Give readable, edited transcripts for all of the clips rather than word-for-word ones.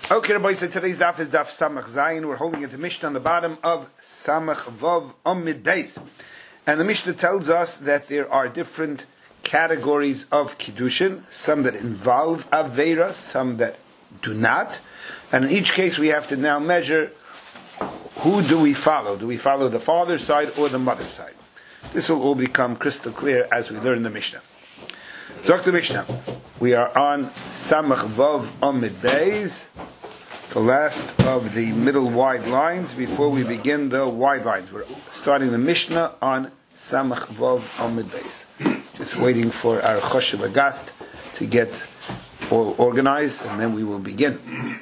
Okay, Rabbi, so today's daf is daf Samach Zayin. We're holding it the Mishnah on the bottom of Samach Vav Amid Beis. And the Mishnah tells us that there are different categories of Kiddushin, some that involve Aveira, some that do not. And in each case we have to now measure who do we follow. Do we follow the father's side or the mother's side? This will all become crystal clear as we learn the Mishnah. Dr. Mishnah, we are on Samach Vav Amid Beis, the last of the middle wide lines before we begin the wide lines. We're starting the Mishnah on Samach Vav Amid Beis. Just waiting for our Choshev Agast to get all organized, and then we will begin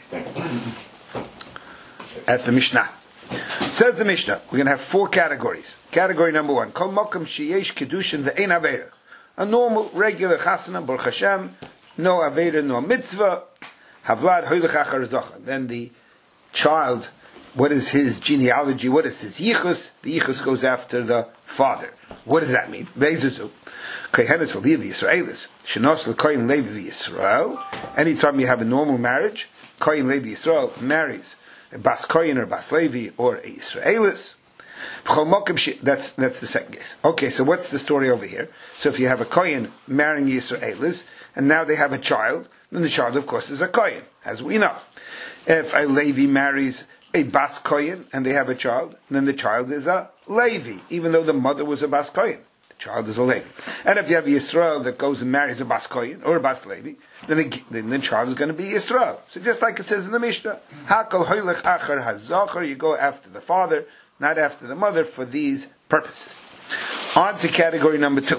at the Mishnah. Says the Mishnah, we're going to have four categories. Category number one, Kol Mokum Sheyesh Kiddushin Ve'ein Aveira. A normal, regular chasana, Baruch Hashem, no Aveira, no mitzvah. Havlad hoylech achar zocha. Then the child, what is his genealogy? What is his yichus? The yichus goes after the father. What does that mean? Be'ezuzu. Kohenes v'levi Yisraelis. Shenos l'koyin levi Yisrael. Anytime you have a normal marriage, koyin levi Yisrael marries a bas koyin or bas levi or a Yisraelis. That's the second case. Okay, so what's the story over here? So if you have a koyin marrying Yisraelis, and now they have a child, then the child, of course, is a koyin, as we know. If a Levi marries a bas koyin and they have a child, then the child is a Levi, even though the mother was a bas koyin. The child is a Levi. And if you have Yisrael that goes and marries a bas koyin or a bas Levi, then the child is going to be Yisrael. So just like it says in the Mishnah, Hakol hoylech achar hazachar, you go after the father, not after the mother, for these purposes. On to category number two.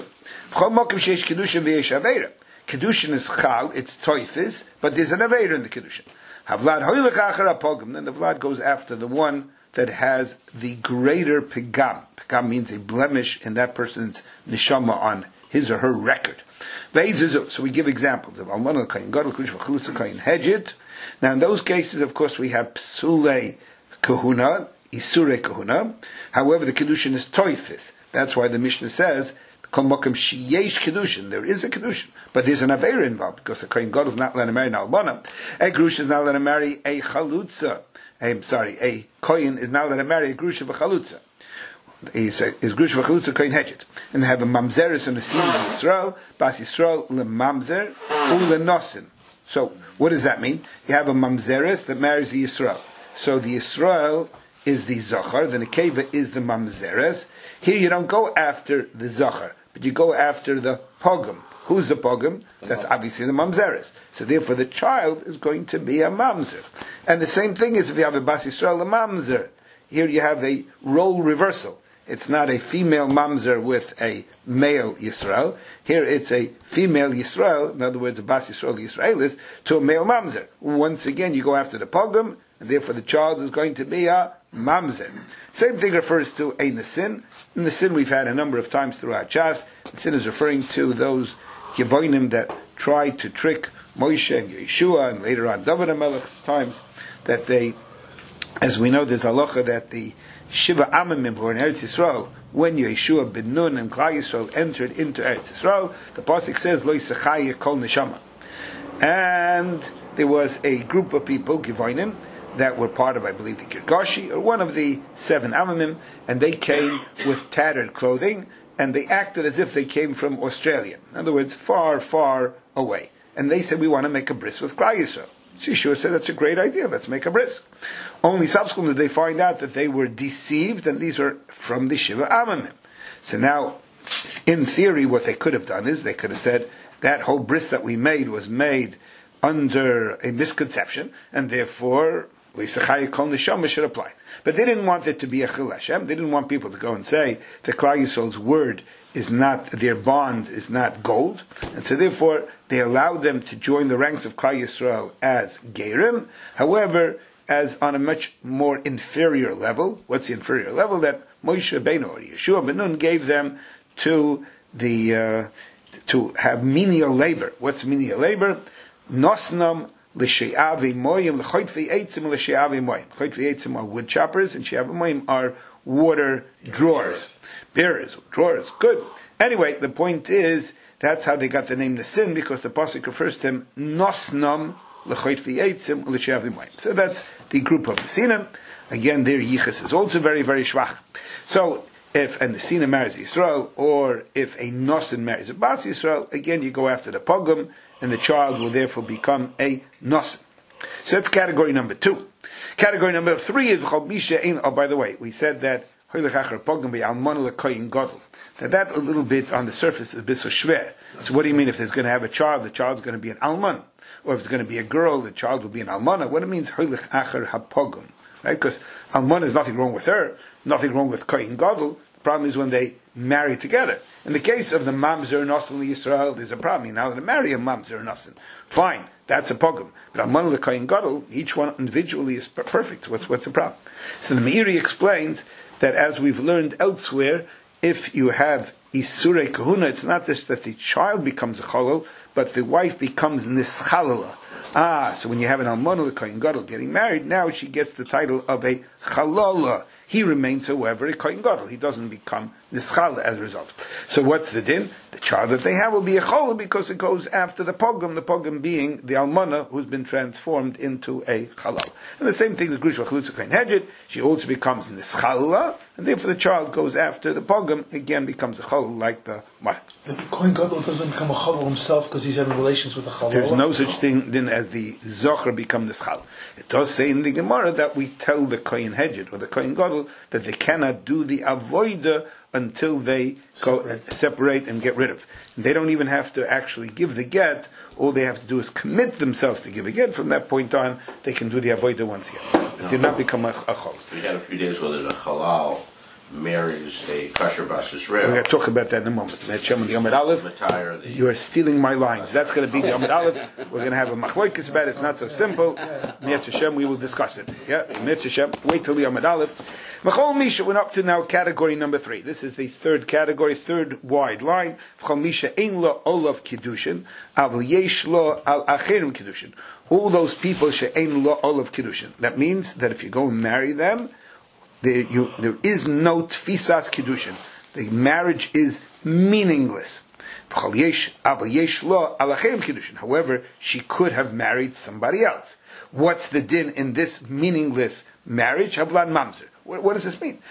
Kiddushin is chal, it's toifis, but there's an aveira in the Kiddushin. Havlad hoylech achar apogam, then the vlad goes after the one that has the greater pigam. Pigam means a blemish in that person's neshama on his or her record. So we give examples of alman al-kayin, gadol kush v'chalutza kayin hedjit. Now in those cases, of course, we have psulei kahuna, isure kahuna. However, the Kiddushin is toifis. That's why the Mishnah says, Kol Mokum Sheyesh Kiddushin. There is a Kiddushin, but there's an Aveira involved, because the Kohen Gadol is not letting him marry an Albana. A Grush is not letting him marry a Chalutza. A Kohen is not letting him marry a Grush of a Chalutza. Is Grush of a Chalutza Kohen Hedget. And they have a Mamzeris and a Sin of Yisrael, Bas Yisrael, Le Mamzer, Le Nosin. So, what does that mean? You have a Mamzeris that marries the Yisrael. So the Yisrael is the Zachar, the Nekeva is the Mamzeres. Here you don't go after the Zachar, but you go after the Pogum. Who's the Pogum? That's obviously the Mamzeres. So therefore the child is going to be a Mamzer. And the same thing is if you have a Bas Yisrael, a Mamzer. Here you have a role reversal. It's not a female Mamzer with a male Yisrael. Here it's a female Yisrael, in other words a Bas Yisrael Yisraelis, to a male Mamzer. Once again you go after the Pogum, and therefore the child is going to be a Mamzer. Same thing refers to a Nesin. Nesin we've had a number of times throughout Shas. Nesin is referring to those Yevonim that tried to trick Moshe and Yeshua, and later on David HaMelech's times, that they, as we know, there's halacha that the Shiva Amamim who were in Eretz Yisrael, when Yeshua ben Nun and Klal Yisrael entered into Eretz Yisrael, the pasuk says, Lo Yisachai Kol Neshama. And there was a group of people, Yevonim, that were part of, I believe, the Girgashi, or one of the 7 Amamim, and they came with tattered clothing, and they acted as if they came from Australia. In other words, far, far away. And they said, we want to make a bris with Klal Yisrael. Yeshua said, that's a great idea, let's make a bris. Only subsequently did they find out that they were deceived, and these were from the Shiva Amamim. So now, in theory, what they could have done is, they could have said, that whole bris that we made was made under a misconception, and therefore, should apply. But they didn't want it to be a Chil Hashem. They didn't want people to go and say that Klal Yisrael's word is not, their bond is not gold. And so therefore, they allowed them to join the ranks of Klal Yisrael as Gerim. However, as on a much more inferior level. What's the inferior level? That Moshe Rabbeinu or Yeshua ben Nun gave them to have menial labor. What's menial labor? Nosnam l'she'avi moyim l'choitvi eitzim l'she'avi moyim. Choitvi eitzim are wood choppers, and she'avi moyim are water drawers. Bearers, drawers. Good. Anyway, the point is, that's how they got the name Nesin, because the pasuk refers to them Nosnam l'choit v'yetzim l'shavim mayim. So that's the group of Nesinim. Again, their yichus is also very, very schwach. So, if a Nesina marries Yisrael, or if a Nosin marries a Bas Yisrael, again you go after the Pogum, and the child will therefore become a Nosin. So that's category number 2. Category number 3 is Chol Misha Ein. Oh, by the way, we said that that a little bit on the surface is a bit so schwer. So what do you mean if there's going to have a child, the child's going to be an Alman? Or if it's going to be a girl, the child will be an Almana? What it means, Hoylech Acher HaPogum. Right? Because Almana, is nothing wrong with her, nothing wrong with Kohen Gadol. The problem is when they marry together. In the case of the Mamzer Nosin Yisrael, there's a problem. Now that marry a Mamzer Nosin, fine, that's a pogum. But Almana the Kohen Gadol, each one individually is perfect. What's the problem? So the Meiri explains that as we've learned elsewhere, if you have Isurei Kahuna, it's not just that the child becomes a chalal, but the wife becomes nischalala. So when you have an Almana the Kohen Gadol getting married, now she gets the title of a chalala. He remains, however, a Kohen Gadol. He doesn't become nischal as a result. So what's the din? The child that they have will be a cholol because it goes after the pogum being the almana who's been transformed into a chalal. And the same thing, the Grush V'chalutza Kohen Hedjed, she also becomes nischala, and therefore the child goes after the pogum, again becomes a cholol like the mother. The Kohen Gadol doesn't become a chalal himself because he's having relations with the chalal. There's no such thing then as the zocher become nischal. It does say in the Gemara that we tell the Kohen Hedjed or the Kohen Gadol that they cannot do the avoida until they separate and get rid of. And they don't even have to actually give the get. All they have to do is commit themselves to give a get. From that point on, they can do the avoida once again. It did not become a chol. We had a few days where there's a halal marries a kosher Bas Yisrael. We're going to talk about that in a moment. The Yomid Aleph. You are stealing my lines. That's going to be the Yomid Aleph. We're going to have a machloikis about it. It's not so simple. Mi'at Hashem, we will discuss it. Yeah, Mi'at Hashem. Wait till the Yomid Aleph. Machol Misha, we're up to now category number 3. This is the third category, third wide line. Machol Misha ein lo olav kiddushin, avl yesh lo al acherim kiddushin. All those people she'ein lo olav kiddushin. That means that if you go and marry them, there is no tfisas kiddushin. The marriage is meaningless. However, she could have married somebody else. What's the din in this meaningless marriage? Havlan mamzer. What does this mean?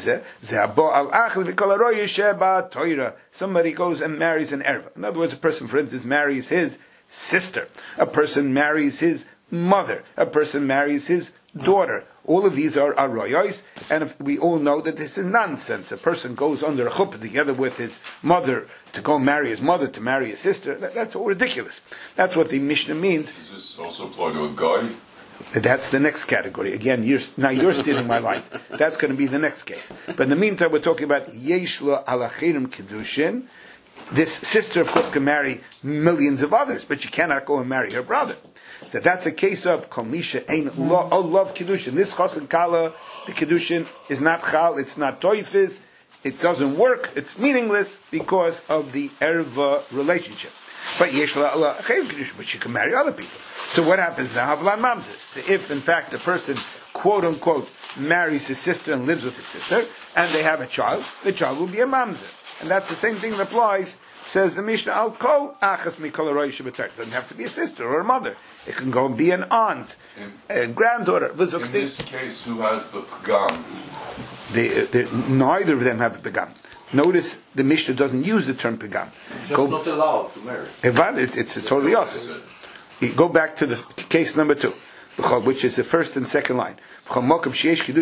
Somebody goes and marries an erva. In other words, a person, for instance, marries his sister. A person marries his mother. A person marries his daughter. All of these are aroyos, and we all know that this is nonsense. A person goes under a chuppah together with his mother to go marry his mother, to marry his sister. That's all ridiculous. That's what the Mishnah means. Does this also apply to a guy? That's the next category. Again, you're stealing my line. That's going to be the next case. But in the meantime, we're talking about yesh lo alachirim kiddushin. This sister, of course, can marry millions of others, but she cannot go and marry her brother. That's a case of kol misha ein lo olav kiddushin. This chassan kala, the kiddushin is not chal, it's not toifis, it doesn't work, it's meaningless because of the erva relationship. But yesh lo alachirim kiddushin, but she can marry other people. So what happens now? Havlan mamzer. So if in fact the person, quote unquote, marries his sister and lives with his sister, and they have a child, the child will be a mamzer. And that's the same thing that applies, says the Mishnah, al kol achas mikol aroy shebetar. It doesn't have to be a sister or a mother. It can go and be an aunt, a granddaughter. In this case, who has the pagam? Neither of them have a pagam. Notice the Mishnah doesn't use the term pagam. Just not allowed to marry. It's totally awesome. Go back to the case number 2, which is the first and second line. You go after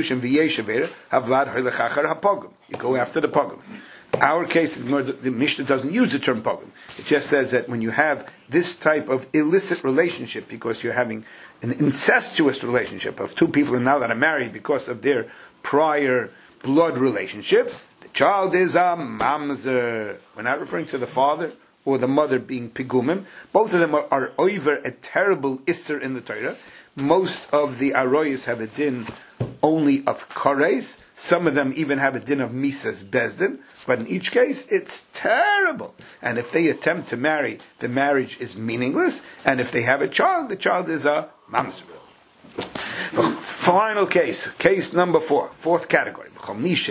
the pogum. Our case, the Mishnah doesn't use the term pogum. It just says that when you have this type of illicit relationship, because you're having an incestuous relationship of two people now that are married because of their prior blood relationship, the child is a mamzer. We're not referring to the father or the mother being pigumim. Both of them are over a terrible isser in the Torah. Most of the aroyas have a din only of kares. Some of them even have a din of misas bezdin. But in each case, it's terrible. And if they attempt to marry, the marriage is meaningless. And if they have a child, the child is a mamzer. Final case number 4, fourth category.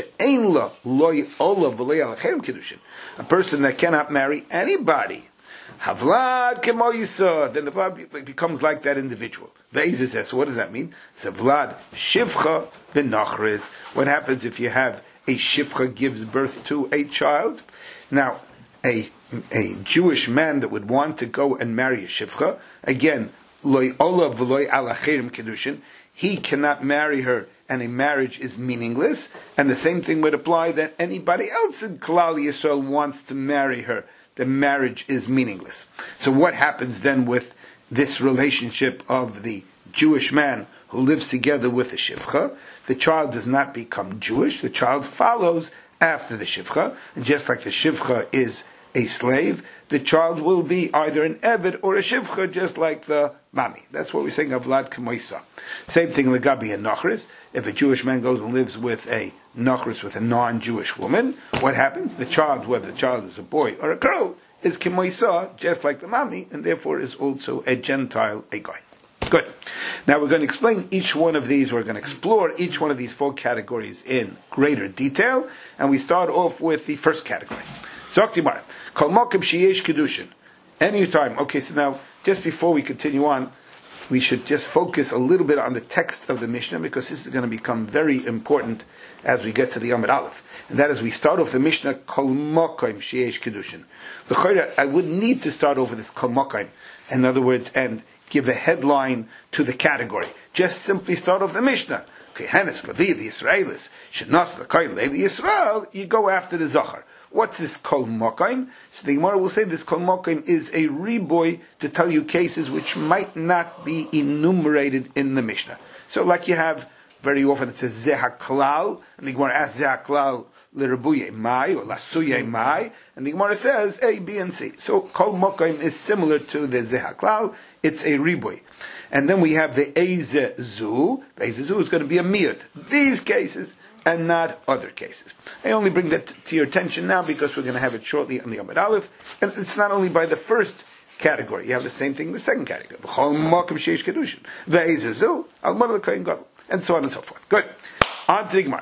A person that cannot marry anybody. Havlad kemoisa. Then the Vlad becomes like that individual. Ve'ezah says, so what does that mean? So Vlad shivcha v'nachris. What happens if you have a shivcha gives birth to a child? Now, a Jewish man that would want to go and marry a shivcha, again, loy olav v'loy alachirim kedushin, he cannot marry her, and a marriage is meaningless. And the same thing would apply that anybody else in Klal Yisrael wants to marry her. The marriage is meaningless. So what happens then with this relationship of the Jewish man who lives together with a shivcha? The child does not become Jewish. The child follows after the shivcha. And just like the shivcha is a slave, the child will be either an eved or a shivcha, just like the mami. That's what we're saying of Vlad Kemoisa. Same thing legabi and nachris. If a Jewish man goes and lives with a nachris, with a non-Jewish woman, what happens? The child, whether the child is a boy or a girl, is Kemoisa, just like the mami, and therefore is also a Gentile, a goy. Good. Now we're going to explain each one of these. We're going to explore each one of these 4 categories in greater detail, and we start off with the first category. Zoktimar, Kol Mokim Sheyesh Kedushin. Anytime. Okay, so now, just before we continue on, we should just focus a little bit on the text of the Mishnah, because this is going to become very important as we get to the Amud Aleph. And that is, we start off the Mishnah, Kol Mokim Sheyesh Kedushin. I would need to start over this Kol Mokim, in other words, and give a headline to the category. Just simply start off the Mishnah. Okay, Hanes, Levi, the Israelis, Shenas, L'Koyin, Levi, Yisrael, you go after the Zachar. What's this Kol Mokim? So the Gemara will say this Kol Mokim is a riboy to tell you cases which might not be enumerated in the Mishnah. So like you have, very often it says Zeh HaKlal, and the Gemara asks Zeh HaKlal L'Rebuye Mai, or Lasuye Mai, and the Gemara says A, B, and C. So Kol Mokim is similar to the Zeh HaKlal, it's a riboy. And then we have the Eize Zu. The Eize Zu is going to be a miyut. These cases, and not other cases. I only bring that to your attention now because we're going to have it shortly on the Amud Aleph. And it's not only by the first category. You have the same thing in the second category. And so on and so forth. Good. On to the Gemara.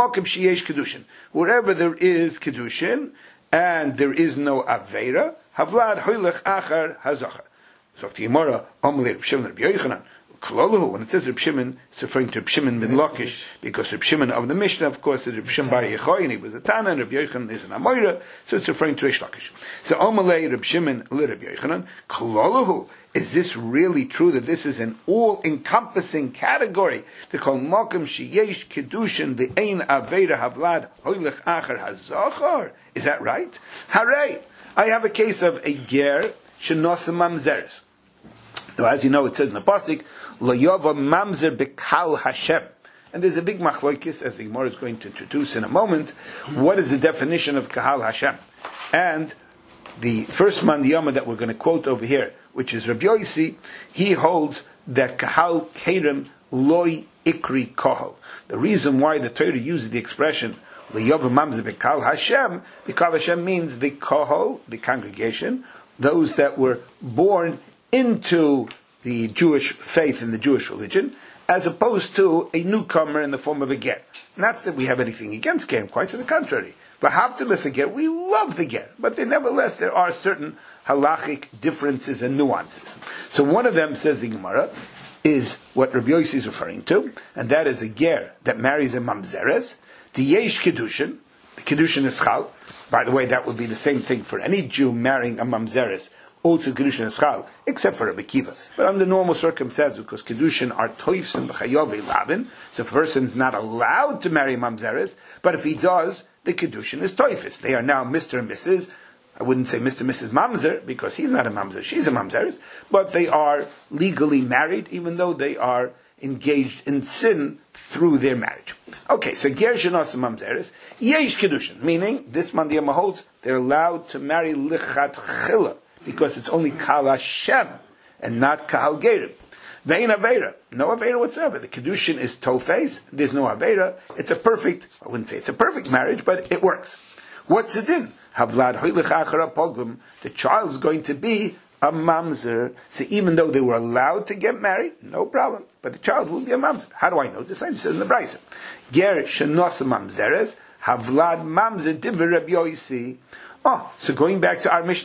Wherever there is Kedushin and there is no Aveira, Havlad Hoylech Achar Hazachar. So the Gemara, Amalei Reb Shimon Reb Yochanan. When it says Reb Shimon, it's referring to Reb Shimon ben Lakish, because Reb Shimon of the Mishnah, of course, is Reb Shimon bar Yochai, and he was a Tana, and Reb Yochanan is an Amoira, so it's referring to Reish Lakish. So Omalei Reb Shimon li Reb Yochanan, Klolahu. Is this really true that this is an all-encompassing category? To call Mokim Sheyesh Kedushin V'Ein Aveira Havlad Hoylech Acher Hazachar? Is that right? Hooray! I have a case of a ger shenosem mamzeres. Now, as you know, it says in the pasuk, Loyova mamzer bekal Hashem. And there's a big machlokes, as the Gemara is going to introduce in a moment. What is the definition of kahal Hashem? And the first man Yama that we're going to quote over here, which is Rabbi Yossi, he holds that kahal kerem loy ikri kohol. The reason why the Torah uses the expression Loyova mamzer bekal Hashem, because Hashem means the kohol, the congregation, those that were born into the Jewish faith and the Jewish religion, as opposed to a newcomer in the form of a get. Not that we have anything against get, quite to the contrary. V'havtelis a get, we love the get, but nevertheless there are certain halachic differences and nuances. So one of them, says the Gemara, is what Rabbi Yossi is referring to, and that is a ger that marries a mamzeres, the yesh kedushin. The kedushin is chal. By the way, that would be the same thing for any Jew marrying a mamzeres. Also kedushin is chal, except for Rabbi Kiva. But under normal circumstances, because kedushin are toifsim b'chayov lavin, so if a person is not allowed to marry mamzeres, but if he does, the kedushin is toifis. They are now Mr. and Mrs. I wouldn't say Mr. and Mrs. Mamzer, because he's not a mamzer, she's a mamzeres, but they are legally married, even though they are engaged in sin through their marriage. Okay, so ger shenos mamzeres, yesh kedushin, meaning this man the Yama holds, they're allowed to marry lichat chila, because it's only Kal Hashem and not Kal Gerim. Vein Aveira, no Aveira whatsoever. The Kedushin is Tofes, there's no Aveira. It's a perfect, I wouldn't say it's a perfect marriage, but it works. What's it in? Havlad Hoylech Achara Pogum, the child's going to be a mamzer. So even though they were allowed to get married, no problem. But the child will be a mamzer. How do I know? The same says in the Brisa. Ger Shenos Mamzeres, Havlad Mamzer Diver Rabbi Yossi. Oh, so going back to our Mishnah now.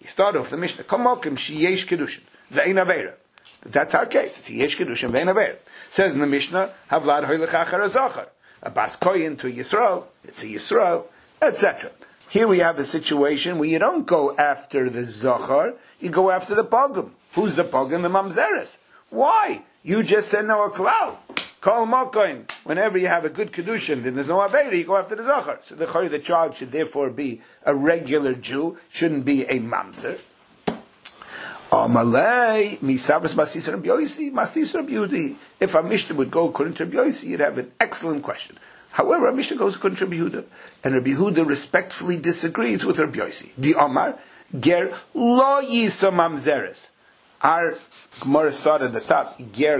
You start off the Mishnah. Kamokim sheyesh kedushin ve'ein avera. That's our case. It's yesh kedushin ve'ein avera. Says in the Mishnah, Havlad hoylech achar azachar. A bas koyin to Yisrael. It's a Yisrael, etc. Here we have the situation where you don't go after the zachar, you go after the pogum. Who's the pogum? The mamzeres. Why? You just said no a klal. Kol mokoin. Whenever you have a good kedushin, then there's no aveda, you go after the zachar. So the child should therefore be a regular Jew, shouldn't be a mamzer. Amalei misavras masisar Rabbi Yosi, masisar Rabbi Yehudi. If a Mishnah would go according to Rabbi Yosi, you'd have an excellent question. However, a Mishnah goes according to Rabbi Yehuda, and Rabbi Yehuda respectfully disagrees with Rabbi Yosi. Di Omar ger lo yisa mamzeres. Our Gemara started at the top. Ger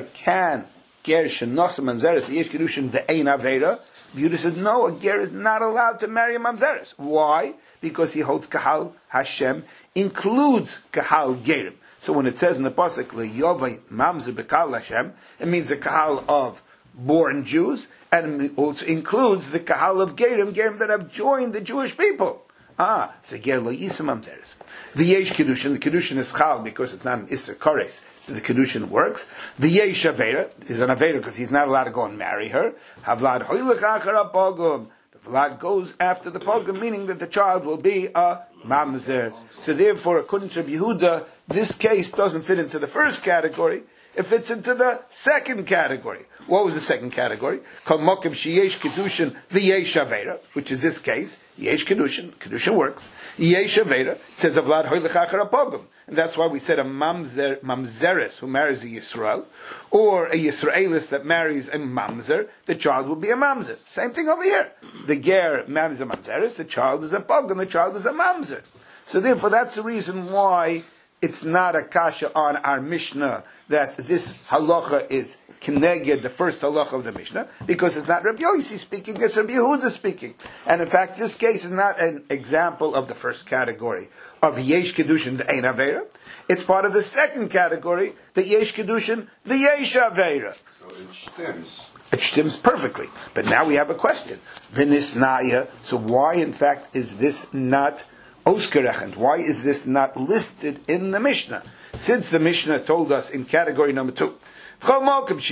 shenos mamzeres yesh kedushin ve'ein avera. Yehuda said no, a ger is not allowed to marry a mamzeres. Why? Because he holds kahal Hashem includes kahal gerim. So when it says in the pasuk le'yovei mamzer bekahal Hashem, it means the kahal of born Jews, and it also includes the kahal of gerim that have joined the Jewish people. So ger lo yisa mamzeres. V'yesh kedushin, the kedushin is chal because it's not an iser kores, so the kedushin works. V'yesh avera is an avera because he's not allowed to go and marry her. Havlad hoylech achar apogum. The vlad goes after the pogum, meaning that the child will be a mamzer. So therefore, according to Rabbi Yehuda, this case doesn't fit into the first category. It fits into the second category. What was the second category? Kol mokim sheyesh kedushin v'yesh avera, which is this case. Yesh kedushin works. Yesh avera says avlad hoylech achar apogum, and that's why we said a mamzeres who marries a Yisrael, or a Yisraelis that marries a mamzer, the child will be a mamzer. Same thing over here. The ger marries a mamzeres, the child is a pogum, the child is a mamzer. So therefore, that's the reason why it's not a kasha on our Mishnah that this halacha is kineged, the first halacha of the Mishnah, because it's not Rabbi Yosi speaking, it's Rabbi Yehuda speaking. And in fact, this case is not an example of the first category of yesh kedushin ve'ein avera. It's part of the second category, the yesh kedushin ve'yesh avera. So it stems. It stems perfectly. But now we have a question. V'nisnaya. So why, in fact, is this not oskerechend? Why is this not listed in the Mishnah? Since the Mishnah told us in category number 2, what are the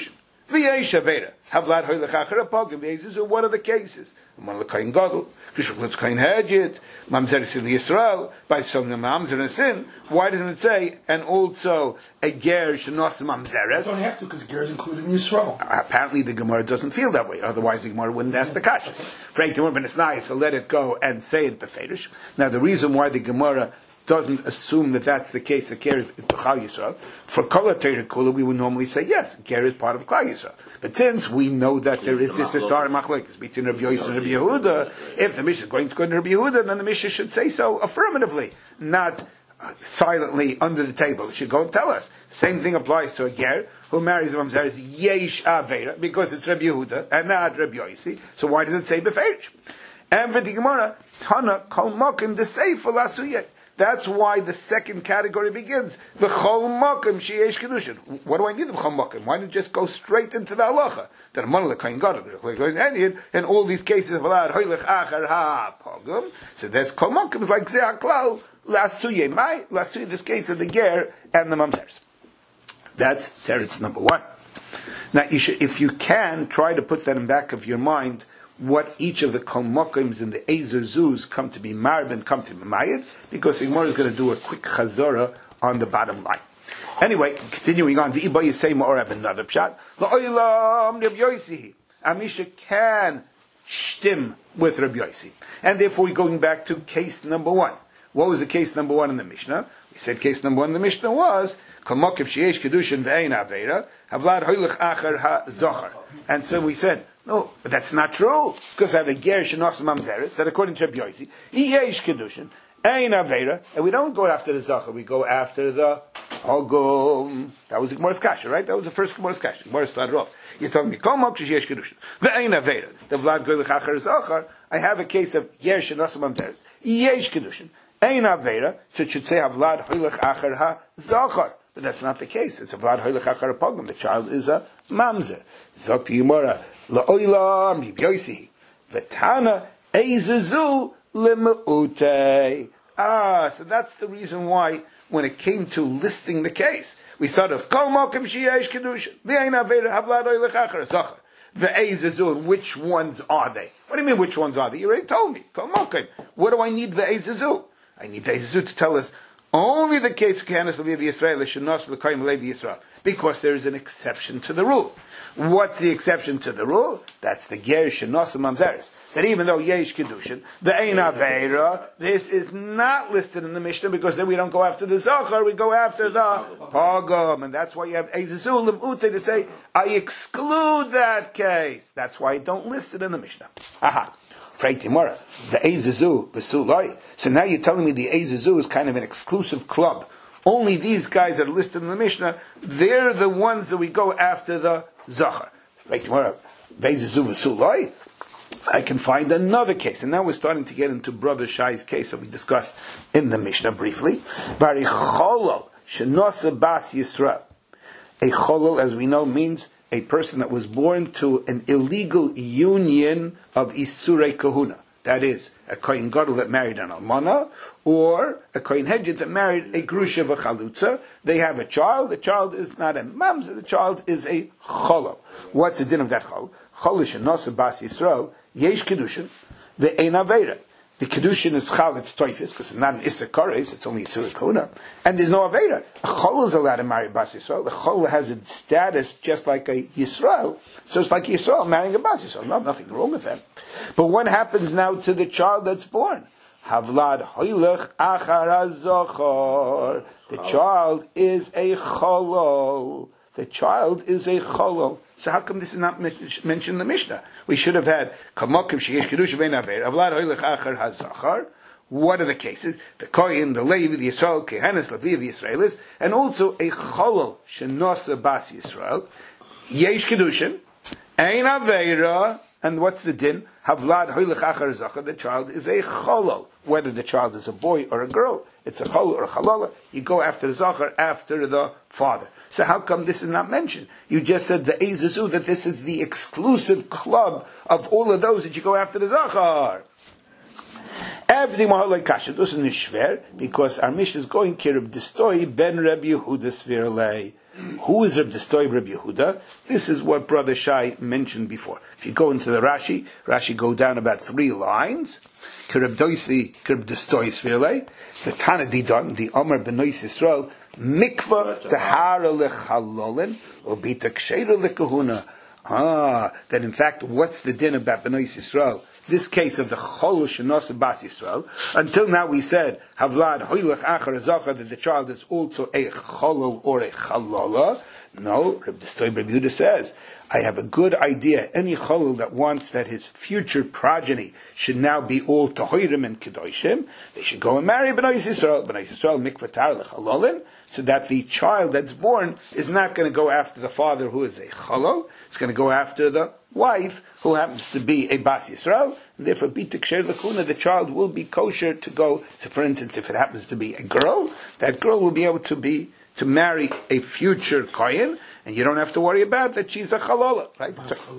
cases? Why doesn't it say, and also a ger shenos mamzeres? You don't have to, because ger is included in Yisrael. Apparently the Gemara doesn't feel that way. Otherwise the Gemara wouldn't ask the kasha. Frank, the Gemara, it's nice, so let it go and say it beferish. Now the reason why the Gemara doesn't assume that that's the case, that ger is Klal Yisrael. For Kol HaTorah Kula, we would normally say, yes, ger is part of Klal Yisrael. But since we know that there is this historic machlokes between Rabbi Yosi and Rabbi Yehuda, if the Mishnah is going to go to Rabbi Yehuda, then the Mishnah should say so affirmatively, not silently under the table. It should go and tell us. Same thing applies to a ger who marries a mamzeres yesh avera, because it's Rabbi Yehuda and not Rabbi Yosi. So why does it say beferish? And for the Gemara, Tana kol mokim the seifel asuyeh. That's why the second category begins. The chol makom sheyesh kedushin. What do I need the chol makom? Why don't you just go straight into the halacha? That a monolith kain gadol, and all these cases of alad hoylech achar ha pogum. So there's chol makom like zeh haklal lasuye mai lasuye. This case of the ger and the mamzeres. That's teretz number 1. Now you should, if you can, try to put that in the back of your mind, what each of the kol mokims and the ezer zuz come to be marb and come to be mayit, because the Gemara is going to do a quick chazorah on the bottom line. Anyway, continuing on, the Iba Yisema or have another pshat. La'olam Rabbi Yosi. Amisha can shtim with Rabbi Yosi. And therefore we're going back to case number 1. What was the case number 1 in the Mishnah? We said case number 1 in the Mishnah was kol mokim sheyesh kedushin ve'ein avera havlad hoylech achar ha zochar. And so we said, no, but that's not true. Because I have a ger shenos mamzeres that according to Rabbi Yosi, yesh kedushin, ein avera, and we don't go after the zachar, we go after the ogum. That was the Gemara's kasha, right? That was the first Gemara's kasha. Gemara started off. You're telling me, kol mokshe yesh kedushin, ve'ein avera, the vlad goylech achar zachar. I have a case of ger shenos mamzeres, yesh kedushin, ein avera, so it should say havlad hoylech achar ha zachar. But that's not the case. It's a vlad hoylech achar pogum. The child is a mamzer. Zok to Gemara. La'olam Rabbi Yosi v'tana eizezu lemeute. So that's the reason why when it came to listing the case, we thought of Kol Mokim Sheyesh Kedushin, V'ein Avera Havlad Oilech Acher Zocher, V'eiz Azul. Which ones are they? What do you mean? Which ones are they? You already told me. Kol Mokim. What do I need V'eiz Azul? I need V'eiz Azul to tell us only the case of Kehanas Levi Yisrael Shenos L'Koyim Levi Yisrael, because there is an exception to the rule. What's the exception to the rule? That's the Ger Shenos Mamzeres. That even though Yesh Kedushin, the Ein Aveira, this is not listed in the Mishnah, because then we don't go after the Zochar, we go after the Pogum. And that's why you have Eizazulim Ute to say, I exclude that case. That's why I don't list it in the Mishnah. Aha. Freitimora, the Eizazu, Besulai. So now you're telling me the Eizazu is kind of an exclusive club. Only these guys that are listed in the Mishnah, they're the ones that we go after the Zochar. Freitimora, Eizazu, Besulai. I can find another case, and now we're starting to get into Brother Shai's case that we discussed in the Mishnah briefly. Vari cholol shenosa bas Yisrael. A cholol, as we know, means a person that was born to an illegal union of isurei kahuna. That is, a kohen gadol that married an almana, or a kohen hedjit that married a grusha v'chalutza. They have a child. The child is not a mamzer. The child is a cholol. What's the din of that cholol? Cholol shenosa bas Yisrael. Yesh kedushin, ve'ein aveira. The kedushin is chal, it's toifis, because it's not an issa kares, it's only issa kahuna, and there's no aveira. A chol is allowed to marry bas Yisrael. The chol has a status just like a Yisrael, so it's like Yisrael marrying a bas Yisrael. No, nothing wrong with that. But what happens now to the child that's born? Havlad hoylech achar hazochor. The child is a cholol. The child is a cholol. So how come this is not mentioned in the Mishnah? We should have had kamokim sheyesh kedusha ve'ein aveira avlad hoylech achar hazachar. What are the cases? The kohen, the Levi, the Yisrael, kehanas Levi, the Yisraelis, and also a cholol shenosa bas Yisrael. Yesh kedushin, ein aveira, and what's the din? Havlad hoylech achar hazachar. The child is a cholol. Whether the child is a boy or a girl, it's a cholol or a chalola. You go after the zachar, after the father. So how come this is not mentioned? You just said the Eizazu, that this is the exclusive club of all of those that you go after the Zachar. Everything Mahalai Kasha, this is Nishver, because our Mishnah is going Kirib Distoi ben Reb Yehuda Svirlei. Who is Reb Distoi Reb Yehuda? This is what Brother Shai mentioned before. If you go into the Rashi go down about 3 lines. Kirib Distoi Svirlei, the Tana Didon, the Omer Benois Yisrael, Mikvah tahara lechalolin obita ksheira lekahuna. That in fact, what's the din about Bnei Yisrael? This case of the chol shenos bas Yisrael. Until now, we said havlad hoylech achar zacha, that the child is also a cholol or a chalola. No, Reb Distoi Reb Yehuda says, I have a good idea. Any cholol that wants that his future progeny should now be all tahorim and kedoshim, they should go and marry Bnei Yisrael. Bnei Yisrael mikvah tahara lechalolin. So that the child that's born is not going to go after the father who is a cholol. It's going to go after the wife who happens to be a bas Yisrael. And therefore, bita ksher lakuna, the child will be kosher to go. So, for instance, if it happens to be a girl, that girl will be able to marry a future kohen, and you don't have to worry about that she's a chalola, right?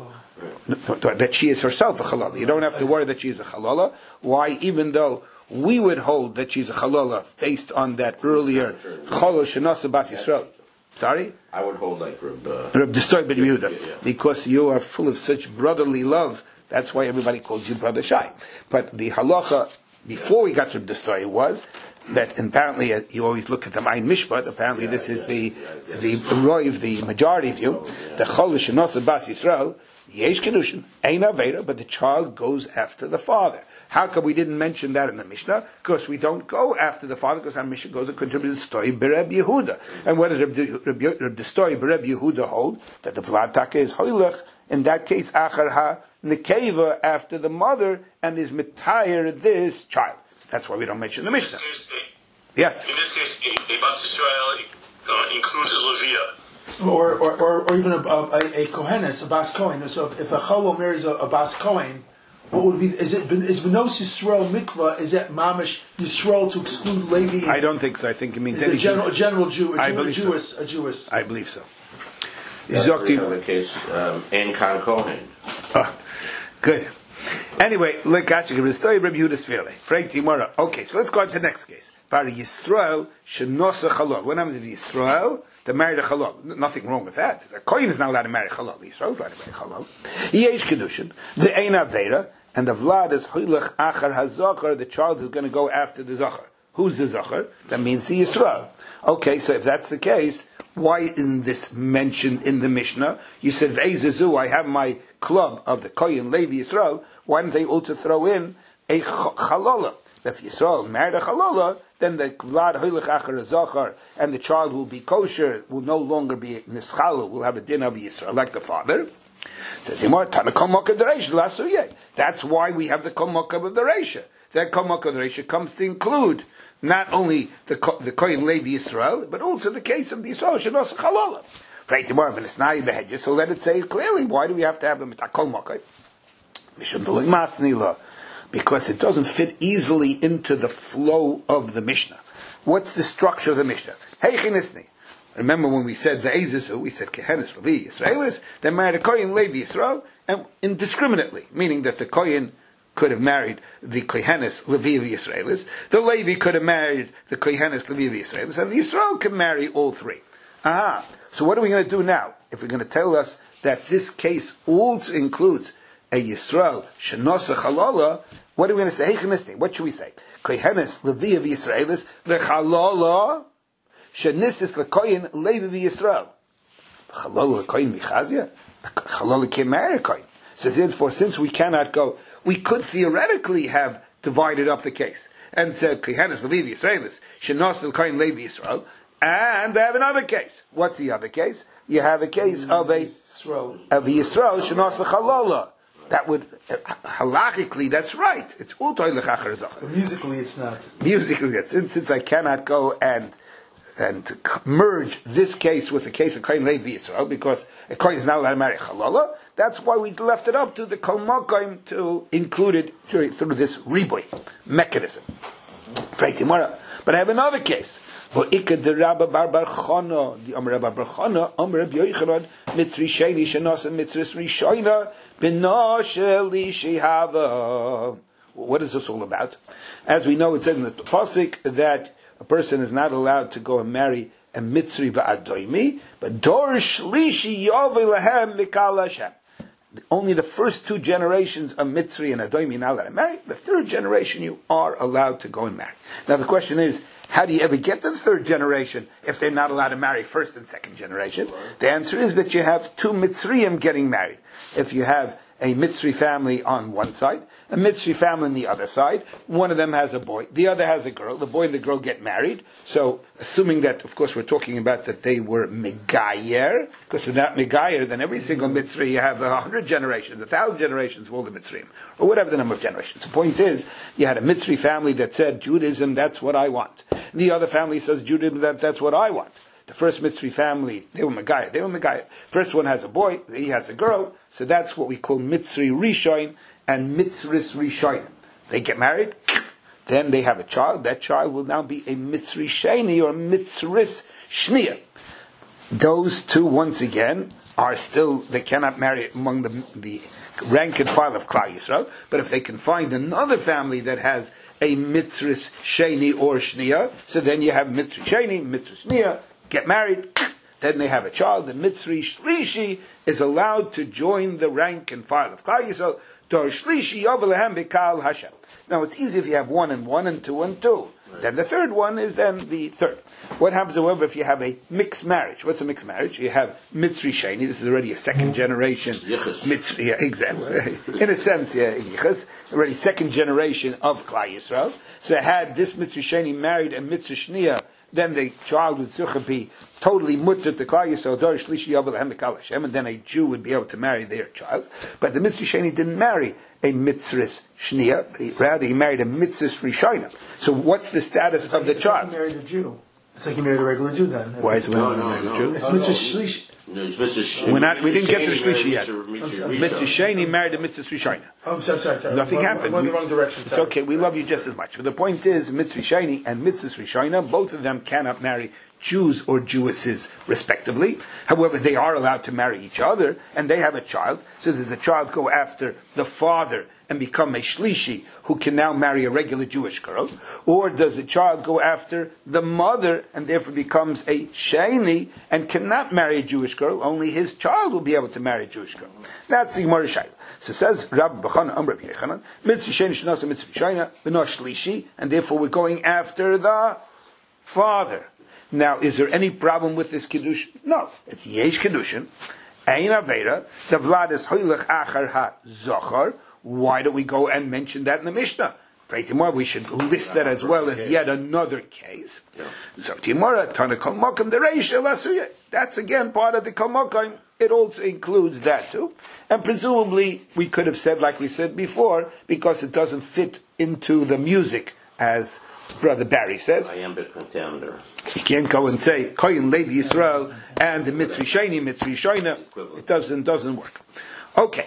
That she is herself a chalola. You don't have to worry that she's a chalola. Why? Even though we would hold that she's a chalola based on that earlier cholol shenasa bas Yisrael. Sorry? I would hold like Reb Distoi ben Yehuda, because you are full of such brotherly love. That's why everybody calls you Brother Shai. But the halacha before we got to the story was that apparently you always look at the Ma'in Mishpat. Apparently, this is the roiv, the majority view. The chol shenasa bas Yisrael yesh kedushin ein avera, but the child goes after the father. How come we didn't mention that in the Mishnah? Because we don't go after the father, because our Mishnah goes according to the story Bereb Yehuda. And what does the story Bereb Yehuda hold? That the Vlad Taka is hoylech. In that case, achar ha nekeva, after the mother, and is mitayir this child. That's why we don't mention the Mishnah. Yes. In this case, a Bas Yisrael includes a Levia. Or even a Kohenes, a Bas Kohen. So if a Cholol marries a Bas Kohen, what would be? Is Benos Yisrael mikvah? Is that mamish Yisrael to exclude Levi? I don't think so. I think it means a general Jew, a Jewess. I believe so. That's the case. En Kan Kohen. Good. Anyway, look, gotcha. The story of Rabbi Yehuda Svirle. Frank Timora. Okay, so let's go on to the next case. Bar Yisrael shenosa chalol. What happens if Yisrael they married a chalol? Nothing wrong with that. A kohen is not allowed to marry chalol. Yisrael is allowed to marry chalol. Yesh kedushin. The ein avera. And the vlad is hoylech achar hazachar. The child is going to go after the zachar. Who's the zachar? That means the Yisrael. Okay, so if that's the case, why isn't this mentioned in the Mishnah? You said v'eizezu. I have my club of the kohen Levi Yisrael. Why don't they also throw in a chalola? If Yisrael married a chalola, then the vlad hoylech achar hazachar, and the child will be kosher. Will no longer be nischal. Will have a din of Yisrael like the father. Says Yimar, Tana Kol Mokah D'Reisha L'Asuyeh. That's why we have the Kol Mokah of the Reisha. That Kol Mokah of the Reisha comes to include not only the Kohen Levi Yisrael, but also the case of the Yisrael Shenos Chalola. Right, Yimar, but it's not in the hedges, so let it say clearly. Why do we have to have them at Kol Mokah? Mishum D'Loi Masnila. Because it doesn't fit easily into the flow of the Mishnah. What's the structure of the Mishnah? Hey Chinisni. Remember when we said the Ezizu, we said Kehenis Levi Yisraelis, they married a Kohen Levi Yisrael, and indiscriminately, meaning that the Kohen could have married the Kehenis Levi Yisraelis, the Levi could have married the Kehenis Levi Yisraelis, and the Yisrael can marry all three. Aha. So what are we going to do now? If we're going to tell us that this case also includes a Yisrael Shenosa Chalola, what are we going to say? Hey, what should we say? Kehenis Levi Yisraelis, the Chalola, Shenisis lekoyin Levi v'Yisrael. Chalol lekoyin v'chazia. Chalol can't marry a koyin. So therefore, since we cannot go, we could theoretically have divided up the case and said Kehenis Levi v'Yisraelis Shenos lekoyin Levi Yisrael, and they have another case. What's the other case? You have a case of a Yisrael Shenos lechalola. That would halachically, that's right. It's ultoy lechachar zachar. Musically, it's not. Musically, it's since I cannot go and merge this case with the case of Kohen Levi Yisrael, because a Kohen is not allowed to marry Chalola. That's why we left it up to the Kol Mokim to include it through this riboy mechanism. But I have another case. The Rabba Bar Chana, the Amar Rabba Bar Chana, Amar Rabbi Yochanan, Mitzri Sheni Shenas and Mitzris Rishoina, B'Nosheli Shehava. What is this all about? As we know, it said in the Pasuk that a person is not allowed to go and marry a Mitzri va'adoimi, but Dor Shlishi Yovei Lahem Mikal Hashem. Only the first two generations of Mitzri and Adoimi are not allowed to marry. The third generation you are allowed to go and marry. Now the question is, how do you ever get to the third generation if they're not allowed to marry first and second generation? The answer is that you have two Mitzrayim getting married. If you have a Mitzri family on one side, a Mitzri family on the other side, one of them has a boy, the other has a girl, the boy and the girl get married, so assuming that, of course, we're talking about that they were Megayer, because if not Megayer, then every single Mitzri, you have 100 generations, 1,000 generations of all the Mitzrayim, or whatever the number of generations. The point is, you had a Mitzri family that said, Judaism, that's what I want. The other family says, Judaism, that's what I want. The first Mitzri family, they were Megayer. First one has a boy, he has a girl, so that's what we call Mitzri Rishon and Mitzris Rishon. They get married, then they have a child. That child will now be a Mitzri Sheni or Mitzris Shnia. Those two, once again, are still, they cannot marry among the rank and file of Klal Yisrael, but if they can find another family that has a Mitzris Sheni or Shnia, so then you have Mitzri Sheni, Mitzris Shnia, get married, then they have a child. The Mitzri Shlishi is allowed to join the rank and file of Klal Yisrael. Dor Shlishi Yovelehem B'Kal Hashem. Now it's easy if you have 1 and 1 and 2 and 2. Right. Then the third one is then the third. What happens, however, if you have a mixed marriage? What's a mixed marriage? You have Mitzri Sheni. This is already a second generation. Mitzri, yeah, exactly. In a sense, yeah, Yichus. Already second generation of Klal Yisrael. So had this Mitzri Sheni married a Mitzri Shnia, then the child would be totally mutter to Klal Yisrael, Dor Shlishi Yovelehem B'Kal Hashem, and then a Jew would be able to marry their child. But the Mitzri Sheni didn't marry a Mitzris Shnia, rather he married a Mitzris Rishona. So what's the status of the child? He married a Jew. It's like he married a regular Jew then. Why is it a Jew? It's Mitzvah Shlishi. No, it's Mr. We didn't get to the Shlishi yet. Mitzvah Sheni married a Mitzvah Rishona. Oh, I'm sorry. Nothing happened. I went the wrong direction. It's okay. We love you just as much. But the point is, Mitzvah Sheni and Mitzvah Rishona, both of them cannot marry Jews or Jewesses, respectively. However, they are allowed to marry each other, and they have a child. So does the child go after the father and become a shlishi who can now marry a regular Jewish girl? Or does the child go after the mother and therefore becomes a sheni and cannot marry a Jewish girl? Only his child will be able to marry a Jewish girl. That's the Gemara Shaila. So it says, Rabbi Bachana Amr Rabbi Yechanan, mitzvah sheni shenasa mitzvah shayna, v'no shlishi, and therefore we're going after the father. Now, is there any problem with this kedushin? No. It's yesh kedushin. Ein avera. The vlad is hoylech achar ha-zochar. Why don't we go and mention that in the Mishnah? We should list that as well as yet another case. So Timora, Tana Kol Mokum Dereisha Lasuya. That's again part of the Kol Mokum. It also includes that too. And presumably we could have said, like we said before, because it doesn't fit into the music, as Brother Barry says. Iambic pentameter. You can't go and say Koyin Levi Yisrael and the Mitzri Sheni, Mitzri Shoina. It doesn't work. Okay.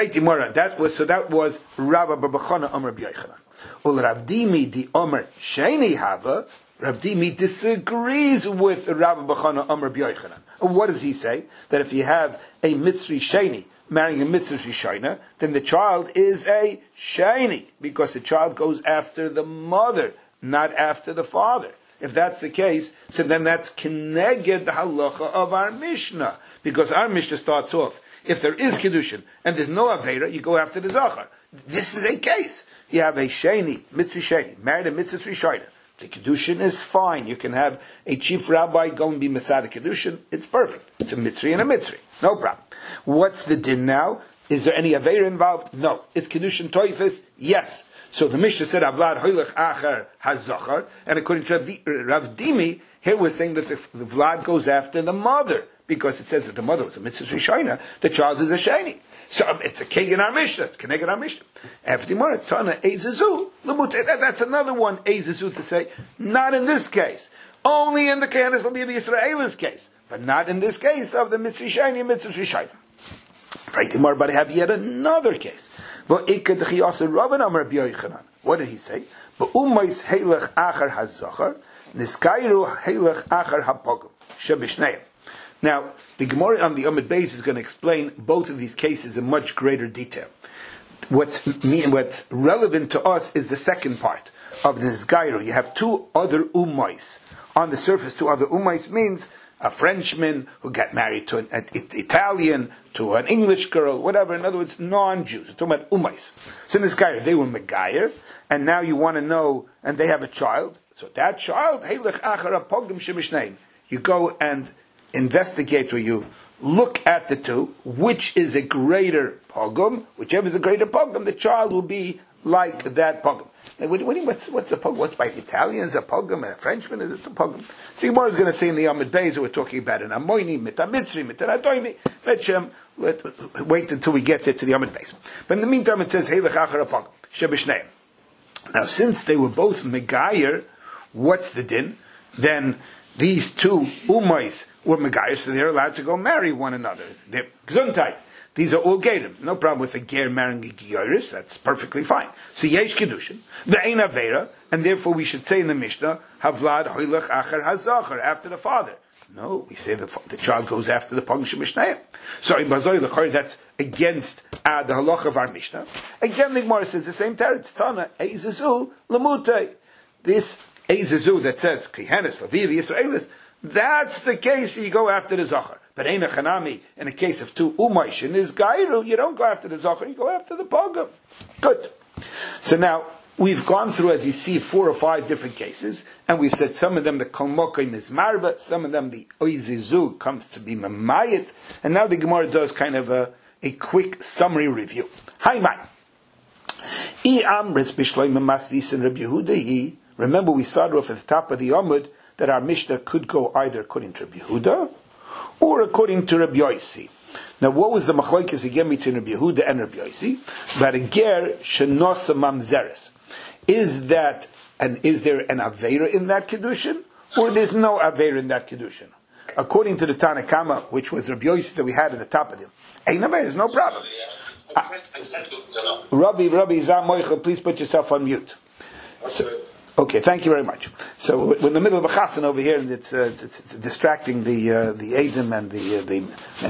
That was Rabbi Bachana Amar Rabbi Yochanan. Ul Rav Dimi di Amar Sheni Hava. Rav Dimi disagrees with Rabbi Bachana Amar Rabbi Yochanan. What does he say? That if you have a Mitzri Sheni marrying a Mitzri Shoina, then the child is a Sheni, because the child goes after the mother, not after the father. If that's the case, so then that's keneged the halacha of our Mishnah, because our Mishnah starts off, if there is kedushin and there's no avera, you go after the zachar. This is a case. You have a sheni, mitzvah sheni, married a mitzvah shoina. The kedushin is fine. You can have a chief rabbi go and be masada kedushin. It's perfect. It's a mitzvah and a mitzvah. No problem. What's the din now? Is there any avera involved? No. Is kedushin toifis? Yes. So the Mishnah said avlad hoylech achar hazachar, and according to Rav Dimi, here we're saying that the vlad goes after the mother, because it says that the mother was a mitzvah shayna, the child is a shayni. So it's a keg in our Mishnah. It's keg in our Mishnah. After the Tana ezazu lemut. That's another one ezazu to say. Not in this case. Only in the Kehanis L'Bi Yisrael's case, but not in this case of the mitzvah shayni mitzvah shayna. Right, tomorrow, but I have yet another case. What did he say? Ba'umayis heilech achar hazachar niskayru heilech achar hapogum shebishneim. Now, the Gemara on the Amud Beis is going to explain both of these cases in much greater detail. What's relevant to us is the second part of the Nizgairu. You have two other ummais. On the surface, two other ummais means a Frenchman who got married to an Italian, to an English girl, whatever. In other words, non-Jews. We're talking about ummais. So in this guy, they were Megayer, and now you want to know, and they have a child. So that child, Heilech Achar Pogdim Shemishneim. You go and investigate, or you look at the two, which is a greater pogum. Whichever is a greater pogum, the child will be like that pogum. What's a pogum? What's by the Italians a pogum, and a Frenchman is a pogum? So Gemara is going to say in the Amud Beis that we're talking about an Amoini, Mitamitzri, Mitaradoimi. Let's wait until we get there to the Amud Beis. But in the meantime, it says Heilech Achar Pogum Shebishneim. Now, since they were both Megayer, what's the din? Then these two ummais were Megayer, so they're allowed to go marry one another. They're Gesundheit. These are all Gerim. No problem with a Ger marrying a Geyeris. That's perfectly fine. So Yesh Kedushin, the Ein Avera, and therefore we should say in the Mishnah, Havlad Hoylech Achar Hazachar, after the father. No, we say the child goes after the Pong Shemishnayim. So in Bazoy Lechor, that's against the halach of our Mishnah. Again, the Gemara says the same teretz. Tana Eizazu Lamutei. This Eizazu that says Kehanis Laviv Yisraelis. That's the case you go after the Zachar. But Ein Chanami, in the case of two Umaishin, is Gairu, you don't go after the Zachar, you go after the Pogam. Good. So now, we've gone through, as you see, 4 or 5 different cases, and we've said some of them the Kolmokim is Marba, some of them the Oizizu comes to be Mamayit, and now the Gemara does kind of a quick summary review. Hi, Mai. Remember, we started off at the top of the Amud that our Mishnah could go either according to Rabbi Yehuda or according to Rabbi Yossi. Now, what was the machlokes again between Rabbi Yehuda and Rabbi Yossi? But a ger shenosa mamzeres. Is there an aveira in that kedushin, or there's no aveira in that kedushin? According to the Tanna Kama, which was Rabbi Yossi that we had at the top of them, ain't aveira, there's no problem. Rabbi Zah Moichel, please put yourself on mute. Okay, thank you very much. So we're in the middle of a chassan over here, and it's distracting the Eidim and the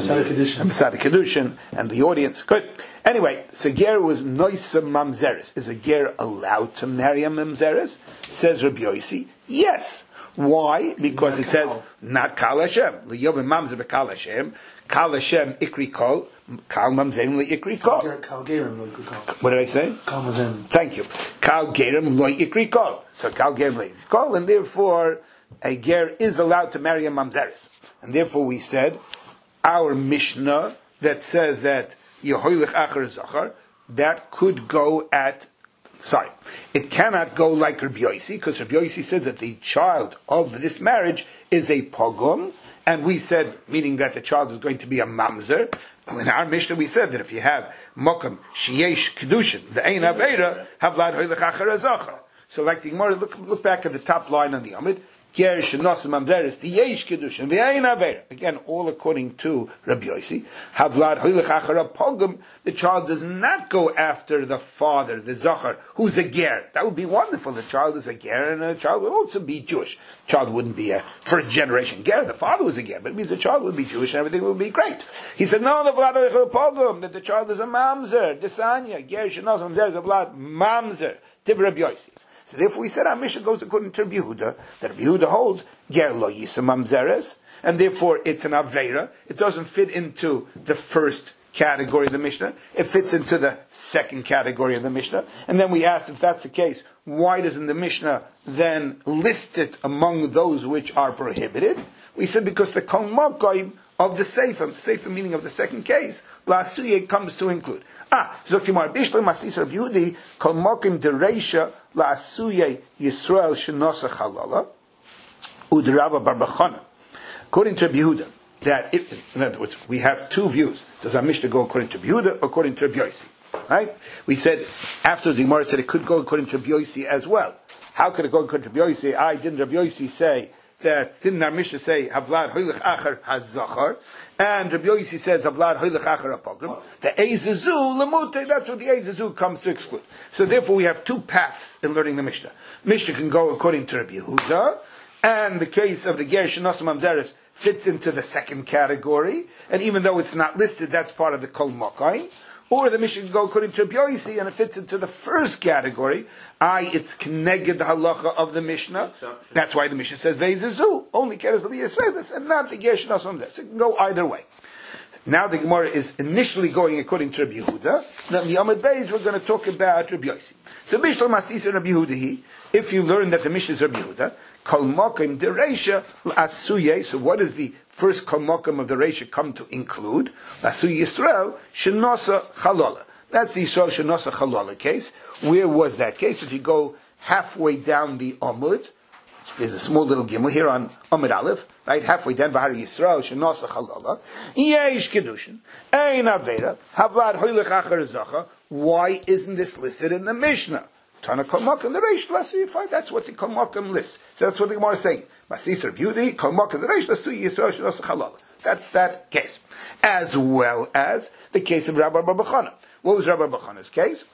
Masada Kedushin and the audience. Good. Anyway, so ger was noisa mamzeres. Is a ger allowed to marry a mamzeres? Says Rabbi Yossi, yes. Why? Because it says not kal Hashem. Liyovim mamzer b'kal Hashem. Kal Hashem ikri kol. Kal mamzerim li ikri kol. Kal gerim lo ikri kol. What did I say? Kal mamzerim. Thank you. Kal gerim lo ikri kol. So kal gerim lo ikri kol, and therefore a ger is allowed to marry a mamzeres. And therefore we said our Mishnah that says that yeholich acher zachar, that could go at. Sorry, it cannot go like Rabbi Yossi, because Rabbi Yossi said that the child of this marriage is a pogum, and we said, meaning that the child is going to be a mamzer. In our Mishnah we said that if you have mokam sheyesh kedushin, the ein aveira, havlad hoylech acher azachar. So like the Gemara, look back at the top line on the Amid, ger shenos mamzeres, the yesh kedushin, the ein aveira. Again, all according to Rabbi Yossi, havlad hoylech acher pogum. The child does not go after the father, the zachar, who's a ger. That would be wonderful. The child is a ger, and the child would also be Jewish. The child wouldn't be a first generation ger. The father was a ger, but it means the child would be Jewish, and everything would be great. He said, no, the vlad hoylech pogum, that the child is a mamzer, desanya, ger shenos mamzeres, the vlad mamzer, tiv Rabbi Yossi. So therefore we said our Mishnah goes according to Rabbi Yehuda, that Rabbi Yehuda holds ger lo yisa mamzeres, and therefore it's an aveira. It doesn't fit into the first category of the Mishnah. It fits into the second category of the Mishnah. And then we asked, if that's the case, why doesn't the Mishnah then list it among those which are prohibited? We said because the kol mokoim of the sefer meaning of the second case, la suye comes to include. Zokimar Bishlam Masisar Yehudi Kol Mokim Dereisha La Asuye Yisrael Shenosa Chalala Udraba Barbachana. According to Yehuda, that if, in other words, we have two views. Does our Mishnah go according to Yehuda or according to Rabbi Yossi? Right? We said afterwards the Gemara said it could go according to Rabbi Yossi as well. How could it go according to Rabbi Yossi? Didn't Rabbi Yossi say that? Didn't our Mishnah say Havlad Hoylech Acher Hazachar? And Rabbi Yossi says Havlad Hoylech Acher Apogim. The Eizazu Lemute. That's what the Eizazu comes to exclude. So therefore, we have two paths in learning the Mishnah. Mishnah can go according to Rabbi Yehuda, and the case of the Ger Shenos Mamzeres fits into the second category, and even though it's not listed, that's part of the Kol Mokai. Or the Mishnah can go according to Rabbi Yossi, and it fits into the first category. It's Kneged the halacha of the Mishnah. That's why the Mishnah says Veizazu, only Keres Levi Yisraelis, and not the Ger Shenos Mamzeres. So it can go either way. Now the Gemara is initially going according to Rabbi Yehuda. Now in the Amud Beis we're going to talk about Rabbi Yossi. So Bishlam Masisa Rabbi Yehuda, if you learn that the Mishnah is Rabbi Yehuda, Kol Mokim Dereisha Asuye. So what does the first Kol Mokim of the Reisha come to include? Asuye Yisrael Shenosa Chalola. That's the Yisrael Shenosa Chalola case. Where was that case? If you go halfway down the Amud, there's a small little gimel here on Amud Aleph, right? Halfway down, Bahar Yisrael Shenosa Chalola. Yesh Kedushin Ein Avera Havlad Hoylech Acher Zacha. Why isn't this listed in the Mishnah? Tana Kol Mokim the Reish Lasu. Fine, that's what the Kol Mokim lists. So that's what the Gemara is saying. Masisar Beauty Kol Mokim the Reish Lasu Yisrael Shenosa Chalola. That's that case, as well as the case of Rabbi Bar Bachana. What was Rabbi Bachana's case?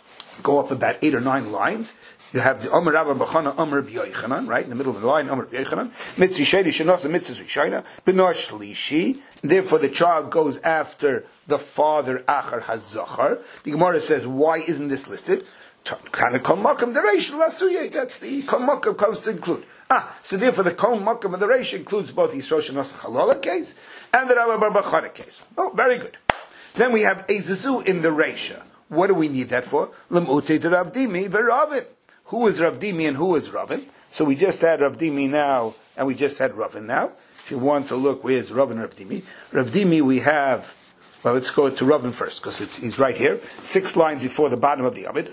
Go up about 8 or 9 lines. You have the Omer Rabbi Bachana, Omer Rabbi Yochanan, right in the middle of the line. Omer Rabbi Yochanan, Mitzri Sheni Shenosa Mitzri Shayna Benosh Shlishi. Therefore, the child goes after the father Achar Hazachar. The Gemara says, why isn't this listed? Kind of Kol Mokim the Reish Lasuye. That's the Kol Mokim comes to include. So therefore, the Kol Mokim of the Reish includes both the Yisroel Shenosa Chalola case and the Rabbi Bar Bachana case. Oh, very good. Then we have Eizazu in the Reisha. What do we need that for? Lemute to Rav Dimi v'Ravin. Who is Rav Dimi and who is Ravin? So we just had Rav Dimi now, and we just had Ravin now. If you want to look, where's Ravin and Rav Dimi? Rav Dimi we have, well, let's go to Ravin first, because he's right here. 6 lines before the bottom of the Amid.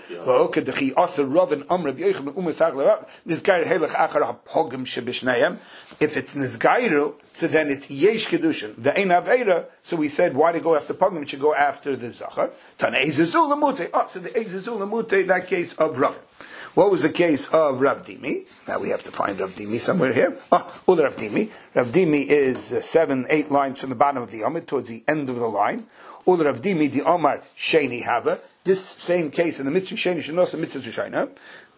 This guy, if it's Nizgairu, so then it's Yesh Kedushin. The Ein Aveira, so we said, why to go after Pogim? It should go after the Zachar. Tan Eizazu Lamute. So the Eizazu Lamute, that case of Ravin. What was the case of Rav Dimi? Now we have to find Rav Dimi somewhere here. Ula Rav Dimi. Rav Dimi is 7, 8 lines from the bottom of the Amid, towards the end of the line. Ula Rav Dimi, the Omar Sheni Hava. This same case in the Mitzvah Sheni Shenosa Mitzvah Shayna.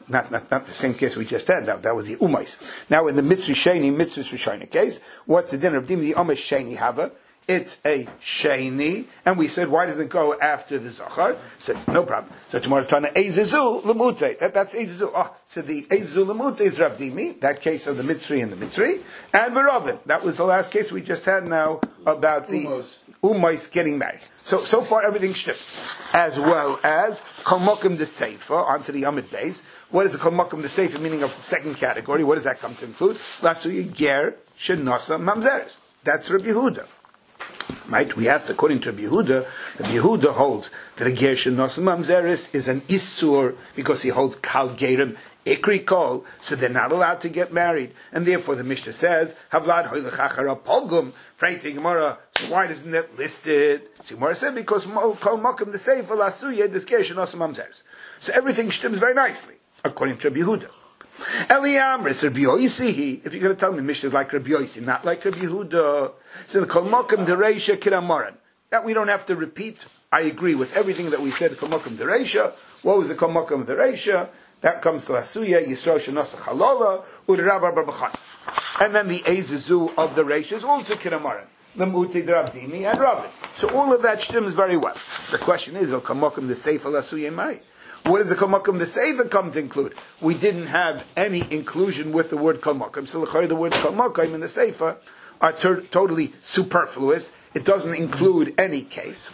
Not the same case we just had. That was the umais. Now in the mitzvah sheni case, what's the dinner of dim the umas sheni hava? It's a sheni, and we said, why does it go after the zachar? So no problem. So tomorrow tana ezizu lemute. That's ezizu. Oh, so the ezizu lemute is Rav Dimi. That case of the mitzri and the mitzri, and Verovin. That was the last case we just had now about the umais getting married. So far everything's shtiff. As well as kol mokum the seifa onto the Yamid base. What is the kol mokum the seifa meaning of the second category? What does that come to include? Lasuya ger shenasa mamzeres. That's Rabbi Yehuda. Right? We have to, according to Rabbi Yehuda holds that a ger shenasa mamzeres is an isur because he holds kal gerim ikri kol, so they're not allowed to get married, and therefore the Mishnah says havlad hoylech achara pogum. Frankly, Gemara, so why isn't it listed? So Gemara said because kol makom the seifa lasuya this ger shenasa mamzeres. So everything stems very nicely according to Rabbi Yehuda. Eliamris Rabbi Yosi. If you're going to tell me Mishnah is like Rabbi Yosi, not like Rabbi Yehuda. So the kol makom dereisha kiramoran. That we don't have to repeat. I agree with everything that we said. Kol makom dereisha. What was the kol makom dereisha? That comes to Lasuya, Yisrael Shanasa Chalola, Udrabar Barbachan. And then the Ezizu of the Reisha is also Kiramaran. The Muti, Dravdimi, and Ravin. So all of that stems very well. The question is, Kamokum the Seifa Lasuya Mai. What does the Kamokum the Seifa come to include? We didn't have any inclusion with the word Kamokum. So the word Kamokum in the Seifa are totally superfluous. It doesn't include any case.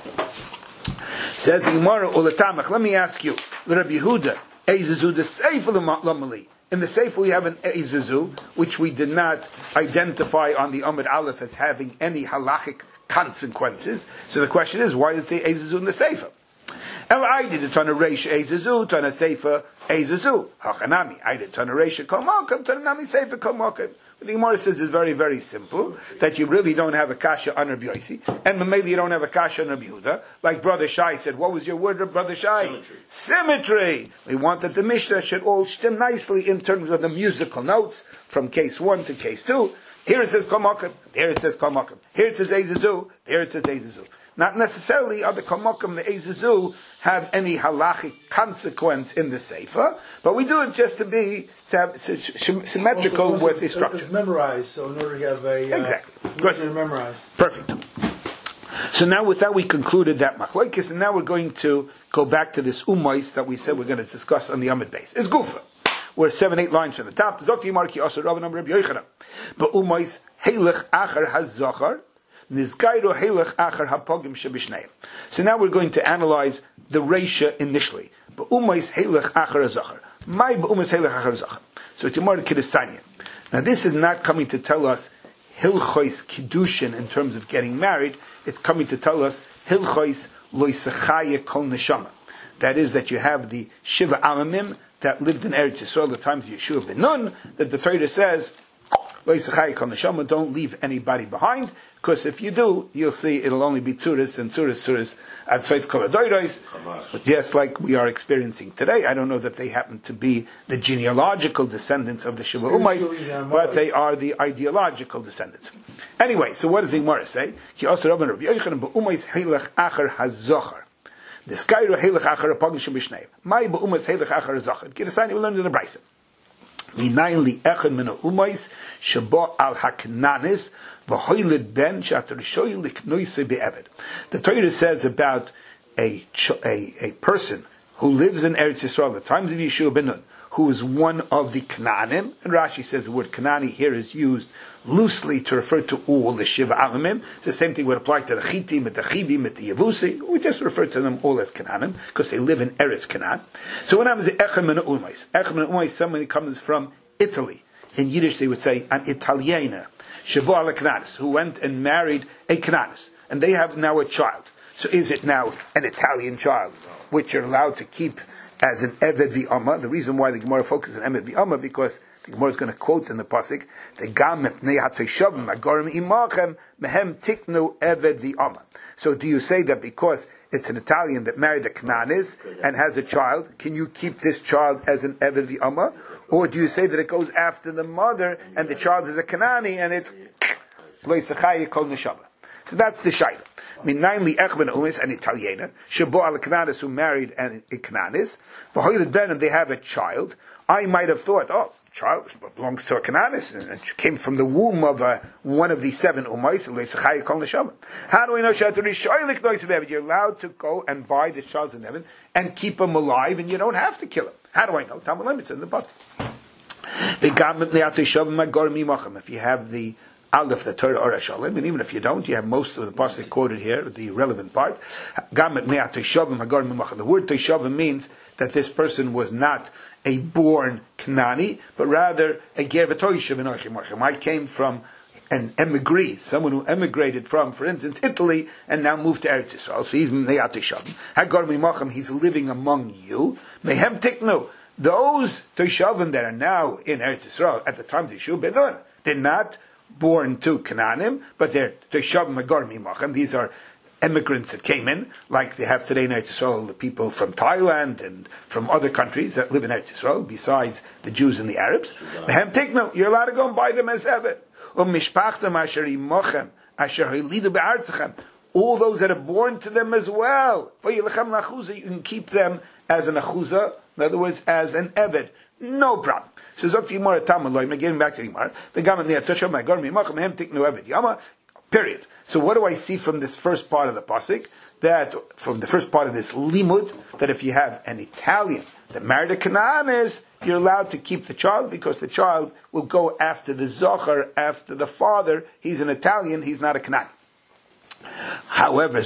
Says the Gemara Ulatamach, let me ask you, Rabbi Yehuda, Eizazu the Seifa Lamali. In the Seifa we have an Eizazu, which we did not identify on the Amud Aleph as having any halachic consequences. So the question is, why did it say Eizazu in the Seifa? El I did it on a Reish Eizazu, to on a Seifa Eizazu. Hachanami, I did it on a Reish Kol Mokum, to on a Nami Seifa Kol Mokum. What the Gemara says is very, very simple, that you really don't have a kasha on Rabbi Yosi, and maybe you don't have a kasha on Rabbi Yehuda. Like Brother Shai said, what was your word, Brother Shai? Symmetry. We want that the Mishnah should all stem nicely in terms of the musical notes, from case 1 to case 2. Here it says Kol Mokum, there it says Kol Mokum. Here it says Eizazu, there it says Eizazu. Not necessarily are the Kol Mokum, the Eizazu, have any halachic consequence in the Seifa, but we do it just to have symmetrical also, with the structure. It's memorized, so in order to have a... Exactly. Good. To memorize. Perfect. So now with that we concluded that machlokes, and now we're going to go back to this umais that we said we're going to discuss on the Amud base. It's Gufa. We're 7-8 lines from the top. Zokti Marki Asur Rav Nam Rabbi Yochanan. But umais heilech achar hazachar nizgayro heilech achar hapogim shebishneim. So now we're going to analyze the Reisha initially. But umais heilech achar hazachar. My umais heilech achar hazachar. So tomorrow Kiddusanya. Now this is not coming to tell us hilchos kiddushin in terms of getting married. It's coming to tell us hilchos loisachaya kol neshama. That is that you have the Shiva Amamim that lived in Eretz Yisrael, the times of Yeshua ben Nun, that the Torah says loisachaya kol neshama, don't leave anybody behind, because if you do, you'll see it'll only be tzuris and tzuris at Tzveit Kol HaDoros. But yes, like we are experiencing today, I don't know that they happen to be the genealogical descendants of the Shiva Umais, but they are the ideological descendants. Anyway, so what does the Gemara say? Ki also Rabban Rabbi Yochanan be'umais heilech achar hazochar. The skyro heilech achar hapogim shebishnei. Mai be'umais heilech achar hazochar. Kiddusani, we learned in the Brisa. Minayin li echad min ha'umais shabo al haknanis v'hoilid ben she'atarishoi liknoisei be'eved. The Torah says about a person who lives in Eretz Yisrael, the times of Yeshua ben Nun, who is one of the Canaanim, and Rashi says the word Canaani here is used loosely to refer to all the Shiva Amamim. The same thing would apply to the Chitim, the Chibim, the Yevusi. We just refer to them all as Canaanim, because they live in Eretz Canaan. So what happens is Echem min Umais. Echem min Umais, somebody comes from Italy. In Yiddish they would say, an Italiener, Shavo ala Canaanis, who went and married a Canaanis. And they have now a child. So is it now an Italian child, which you're allowed to keep as an Eved V'Ama? The reason why the Gemara focuses on Eved V'Ama, because the Gemara is going to quote in the pasuk, "The Gam mepnei hatoishavim agorim imachem mehem tiknu Eved V'Ama." So do you say that because it's an Italian that married a Canaanis and has a child, can you keep this child as an Eved V'Ama? Or do you say that it goes after the mother and the child is a Canaani and it's loisachai kol neshama? So that's the shayla. Minayin li echben umis an Italiener shabo al Canaanis who married a Canaanis v'hoiled ben and they have a child I might have thought, child belongs to a Canaanist, and it came from the womb of one of the 7 Umayis. How do I know? You're allowed to go and buy the child in heaven and keep him alive, and you don't have to kill him. How do I know? Talmud says in the book. If you have the Aleph, the Torah or Hashalim, and even if you don't, you have most of the pasuk quoted here, the relevant part. The word Toshavim means that this person was not a born Knani, but rather a Ger v'Toishav in Ochim. I came from an emigree, someone who emigrated from, for instance, Italy, and now moved to Eretz Yisrael. So he's Me'at Toshavim. Hagar Mimachim, he's living among you. Mehem Tiknu. Those Toshavim that are now in Eretz Yisrael at the time of Yeshua ben Nun, they're not born to Canaanim, but they're Toshavim Hagar Mimachim. These are immigrants that came in, like they have today in Eretz Yisrael, the people from Thailand and from other countries that live in Eretz Yisrael, besides the Jews and the Arabs. Mehem Tiknu. You're allowed to go and buy them as Eved. All those that are born to them as well. You can keep them as an achuzah, in other words, as an eved. No problem. So getting back to the Gemara, period. So what do I see from this first part of the pasuk? That from the first part of this limud, that if you have an Italian that married a Canaanist, you're allowed to keep the child because the child will go after the Zohar, after the father. He's an Italian, he's not a Canaan. However,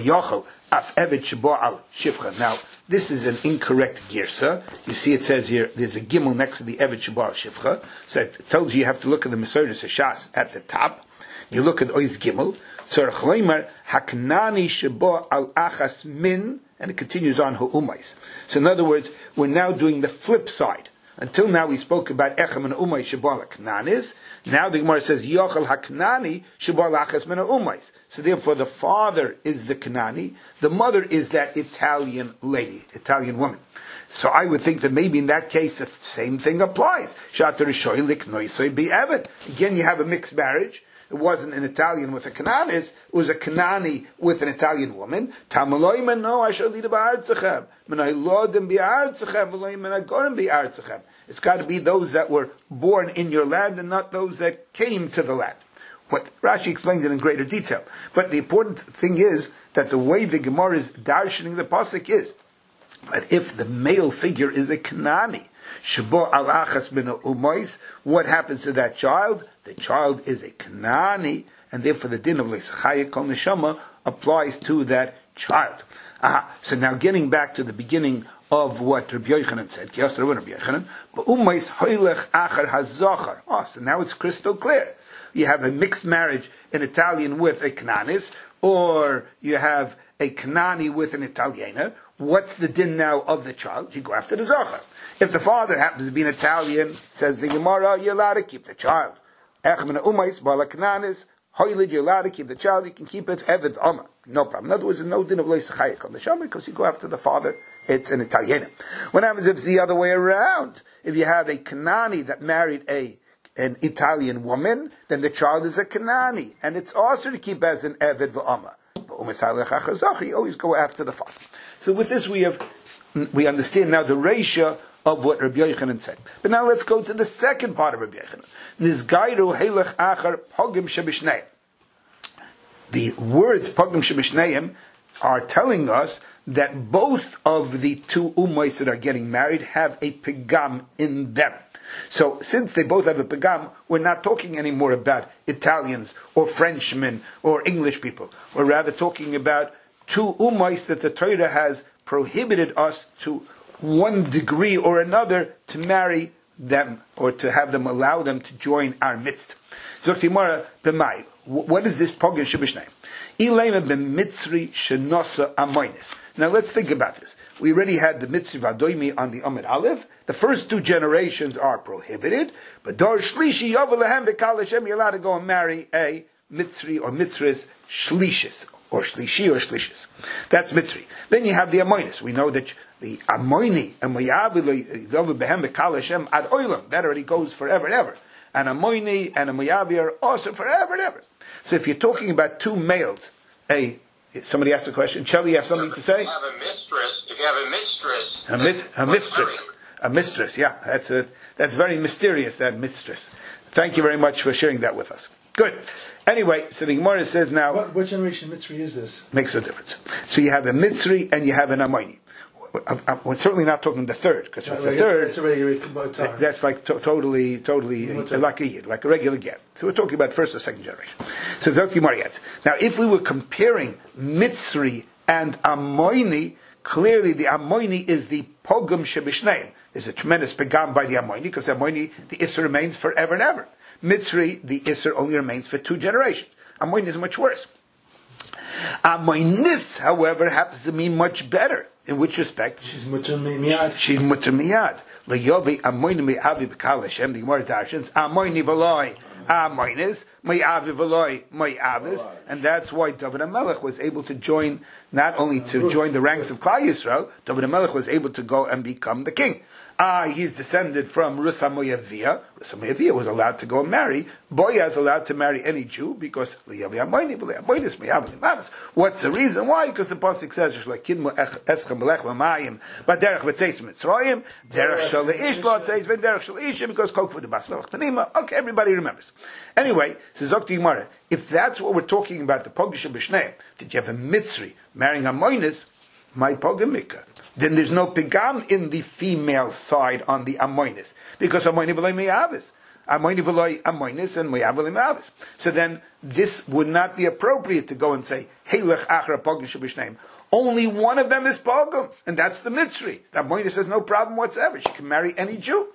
now, this is an incorrect girsa. You see it says here, there's a gimel next to the Evet Sheba al Shifcha. So it tells you have to look at the Mesorah Shas at the top. You look at Oiz Gimel. Haknani Sheba al Achas Min, and it continues on Hu'umais. So in other words, we're now doing the flip side. Until now we spoke about Echem and Umay Sheba al Knanis. Now the Gemara says Yochel Haknani Sheba al Achas Min Umais. So therefore the father is the Knani, the mother is that Italian lady, Italian woman. So I would think that maybe in that case the same thing applies. Shater Shoilik Noisoi Be Evet. Again you have a mixed marriage. It wasn't an Italian with a Canaanist, it was a Kanani with an Italian woman. Tamaloyman, no, I shall lead a ba'artzachem. Menailodim bi'artzachem, v'loyman agorim bi'artzachem. It's got to be those that were born in your land and not those that came to the land. What Rashi explains it in greater detail. But the important thing is that the way the Gemara is darshaning the pasuk is that if the male figure is a Kanani, Shabo al achas bin umois, what happens to that child? The child is a Kanani, and therefore the din of Leisachaya Kol Neshama applies to that child. So now getting back to the beginning of what Rabbi Yochanan said, so now it's crystal clear. You have a mixed marriage, an Italian with a Canaanist, or you have a Kanani with an Italiana. What's the din now of the child? You go after the Zohar. If the father happens to be an Italian, says the Gemara, you're allowed to keep the child. You're allowed to keep the child, you can keep it, Eved Oma. No problem. In other words, there's no din of Leisachayik on the Shama because you go after the father, it's an Italian. What happens if it's the other way around? If you have a Kanani that married an Italian woman, then the child is a Kanani, and it's also to keep as an Eved V'Oma. You always go after the father. So with this we understand now the ratio of what Rabbi Yochanan said. But now let's go to the second part of Rabbi Yochanan. Nizgairu heilach achar pogim shebishneim. The words pogim shebishneim are telling us that both of the two ummahs that are getting married have a pigam in them. So since they both have a pigam, we're not talking anymore about Italians or Frenchmen or English people. We're rather talking about two ummahs that the Torah has prohibited us to one degree or another to marry them or to have them allow them to join our midst. So what is this pogim shebishneim? Ilema b'mitzri shenosa amoinis. Now let's think about this. We already had the mitzri vadoimi on the Amid Aleph. The first two generations are prohibited, but Dor Shlishi Yovalehem Bekal Hashem, you're allowed to go and marry a mitzri or mitzris shlishis, or shlishi or shlishis. That's mitzri. Then you have the amoinis. We know that the amoini and moyavi Behem Bekal Hashem ad oilam, that already goes forever and ever. And amoini and a moyavi are also forever and ever. So if you're talking about two males, somebody asked a question. Shelley, you have something to say? If you have a mistress, a mistress. A mistress, yeah. That's very mysterious, that mistress. Thank you very much for sharing that with us. Good. Anyway, so the Gemara says now... What generation Mitzri is this? Makes a difference. So you have a Mitzri and you have an Amoini. We're certainly not talking the third, because if it's the third, it's already that's like totally like a Yid, like a regular get. So we're talking about first or second generation. So now, if we were comparing Mitzri and Amoini, clearly the Amoini is the Pogum Shebishneim. There's a tremendous Pegam by the Amoini, because the Amoini, the Isser remains forever and ever. Mitzri, the Isser only remains for 2 generations. Amoini is much worse. Amoinis, however, happens to be much better. In which respect? She's mutter miyad. She's mutter miyad. Le'yovi amoini me'avi b'kal Hashem. The Gemara darshans amoini v'loi amoinis me'avi v'loi me'avis, and that's why David HaMelech was able to join, not only to join the ranks of Klal Yisrael, David HaMelech was able to go and become the king. He's descended from Rus HaMoyaviyah. Rus HaMoyaviyah was allowed to go and marry. Boaz allowed to marry any Jew because what's the reason? Why? Because the pasuk says okay, everybody remembers. Anyway, says Gemara, if that's what we're talking about, the Pogish B'Shneim, did you have a Mitzri marrying a Moinis? My pogamika. Then there's no pigam in the female side on the amoinis, because amoini v'loy me'avis, amoini v'loy amoinis and me'av v'loy me'avis. So then this would not be appropriate to go and say heilech achra pogam shebishneim. Only one of them is pogam, and that's the mitzri. The amoinis has no problem whatsoever. She can marry any Jew.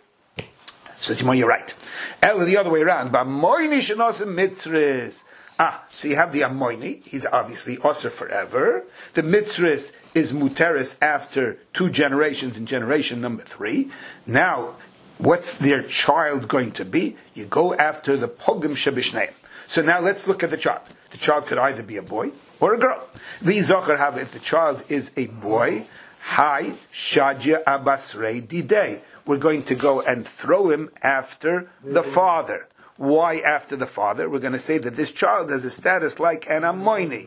So you're right. Ella the other way around. But amoini shenosim mitzris. So you have the Amoini, he's obviously Osir forever. The Mitzris is Muteris after 2 generations, in generation number 3. Now, what's their child going to be? You go after the Pogim Shebishneim. So now let's look at the child. The child could either be a boy or a girl. If the child is a boy, Hai Shadja Abasrei Didei. We're going to go and throw him after the father. Why after the father? We're going to say that this child has a status like an Amoini.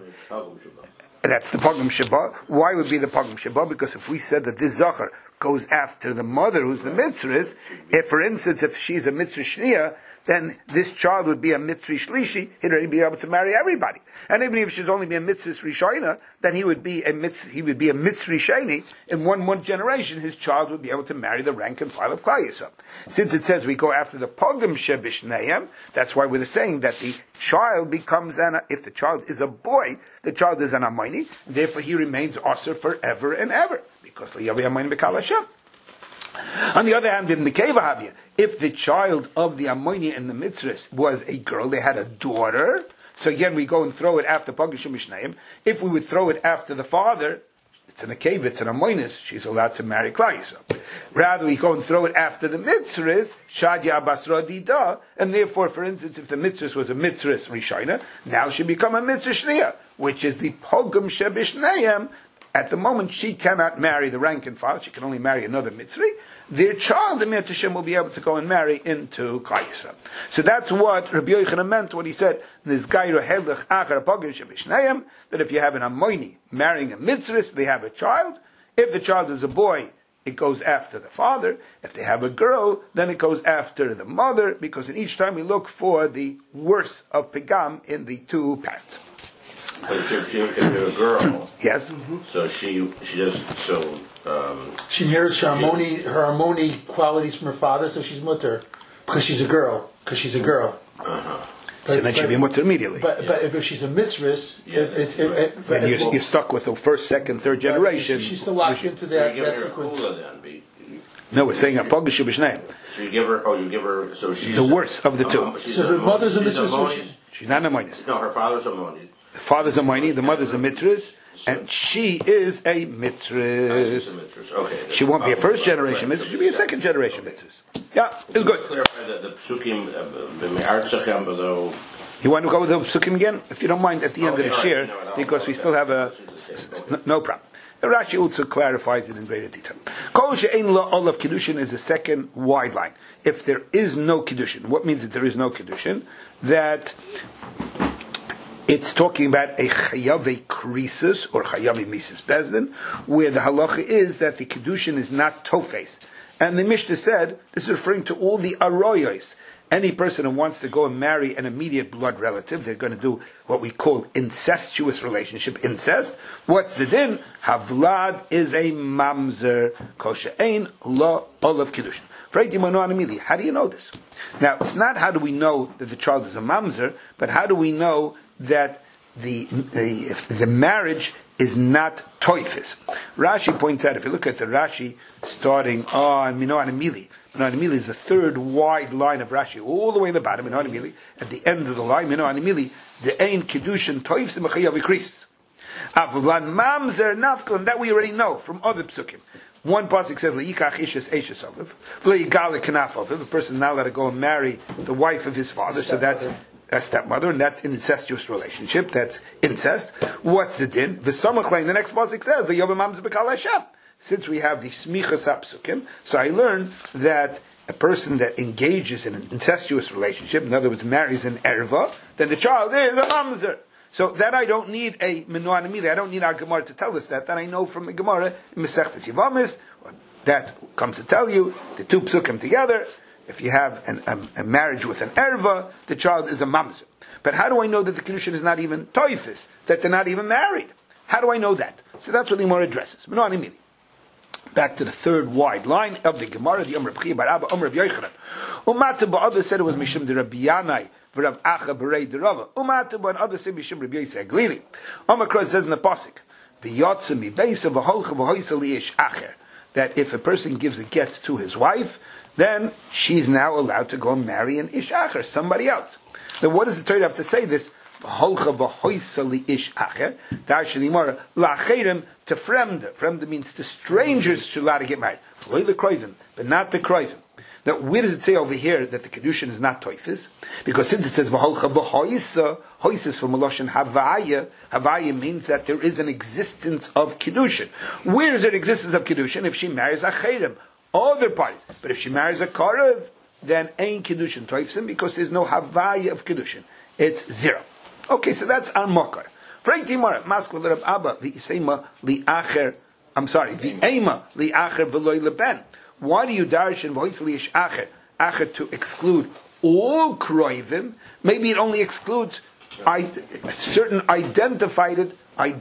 That's the Pogum Sheba. Why would be the Pogum Sheba? Because if we said that this Zachar goes after the mother, who's the Mitzris, if, for instance, if she's a Mitzri Shniya, then this child would be a Mitzri Shlishi, he'd already be able to marry everybody. And even if she'd only be a Mitzri Rishayna, then he would be a Mitzri Sheni. In one generation, his child would be able to marry the rank and file of Klal Yisrael. Since it says we go after the Pogum Shebishneim, that's why we're saying that the child becomes if the child is a boy, the child is an Amoini, therefore he remains Osir forever and ever, because Liyavi Amoini B'Kal Hashem. On the other hand, in the Keva if the child of the Amoini and the Mitzris was a girl, they had a daughter, so again we go and throw it after Pogishim Mishneim. If we would throw it after the father, it's in a Keva, it's an Amoinis, she's allowed to marry Klal Yisrael. Rather, we go and throw it after the Mitzris, Shadya Basra Dida, and therefore, for instance, if the Mitzris was a Mitzris Rishayna, now she become a Mitzris Shniya, which is the Pogum Shebishneim. At the moment, she cannot marry the rank and file. She can only marry another Mitzri. Their child, the Mir Hashem, will be able to go and marry into Klal Yisrael. So that's what Rabbi Yochanan meant when he said, that if you have an Amoini marrying a Mitzris, they have a child. If the child is a boy, it goes after the father. If they have a girl, then it goes after the mother, because in each time we look for the worst of Pegam in the 2 parents. But if you're a girl, yes. So she inherits her harmony qualities from her father, so she's mutter because she's a girl. Uh-huh. So then she'll be mutter immediately. But if she's a mitzvah, then you're stuck with the first, second, third generation. She's still locked into that sequence. No, we're saying a Pogish B'Shneim. So you give her, so she's the worst of the 2. So the mother's a mitzvah. She's not a Moinis. No, her father's a Moinis. The father's a Moini, the mother's a Mitzris, and she is a Mitzris. Okay. She won't be a first generation Mitzris, she'll be a second generation Mitzris. Yeah, it's good. Clarify that the Psukim, B'me'artzachem below. You want to go with the Psukim again? If you don't mind, at the end of the shir, because we still have no problem. Rashi also clarifies it in greater detail. Kol she'ein lo olav Kiddushin is the second wide line. If there is no Kiddushin, what means that there is no Kiddushin? That It's talking about a chayave krisus or chayave mises bezdin, where the halacha is that the kedushin is not tofes. And the Mishnah said, this is referring to all the aroyos. Any person who wants to go and marry an immediate blood relative, they're going to do what we call incestuous relationship, incest. What's the din? Havlad is a mamzer, koshe'ein lo olav kedushin. How do you know this? Now, it's not how do we know that the child is a mamzer, but how do we know that the marriage is not toifis? Rashi points out, if you look at the Rashi starting on Minoan Amili, Minoan Amili is the third wide line of Rashi, all the way in the bottom, Minoan Amili, at the end of the line, Minoan Amili, the ein kedushin toifs mechayav ikrisis. Avlan mamzer nafkon, that we already know from other psukim. One pasuk says, "Leikach ishes eshes aviv, v'leigale kanaf aviv." The person now let to go and marry the wife of his father, so that's a stepmother, and that's an incestuous relationship. That's incest. What's the din? V'samachlain. The next pasuk says, "Le'yobem mamzer b'kal Hashem." Since we have the smichas apsukim, so I learned that a person that engages in an incestuous relationship, in other words, marries an erva, then the child is a mamzer. So that I don't need a Minoan Amili, I don't need our Gemara to tell us that I know from the Gemara in Masechtas Yevamis, that comes to tell you, the two psukim together, if you have a marriage with an erva, the child is a mamzer. But how do I know that the Kedushin is not even toifis, that they're not even married? How do I know that? So that's what the Gemara addresses. Minoan Amili. Back to the third wide line of the Gemara, the Amr B'chi Bar Abba, Amr B'Yochanan. Umata Ba'ada said it was Mishum de Rabbi Yanai, V'Rav Acha B'rei de Rava. Umata Ba'ada said Mishum Rabbi Yosef Glili. Amr Kroz says in the Pasuk, V'yotze mi beisa v'holcha v'hoisa li'ish acher, that if a person gives a get to his wife, then she's now allowed to go and marry an ish acher, somebody else. Now what does the Torah have to say this? V'holcha v'hoisa li'ish acher, Darshan Imara, la'acherim, to fremde. Fremde means to strangers should allow to get married. But not the kroivim. Now, where does it say over here that the kedushin is not toifis? Because since it says v'holcha v'hoisa, hoisa is from Meloshin havaya. Havaya means that there is an existence of kedushin. Where is there an existence of kedushin? If she marries a chayrim, other parties. But if she marries a karev, then ain't kedushin toifsim because there's no havaya of kedushin. It's zero. Okay, so that's our mokar. I'm sorry, the ema li'acher v'loy leben. Why do you darshan v'hois li'ish acher? Acher to exclude all kroivim? Maybe it only excludes certain identified,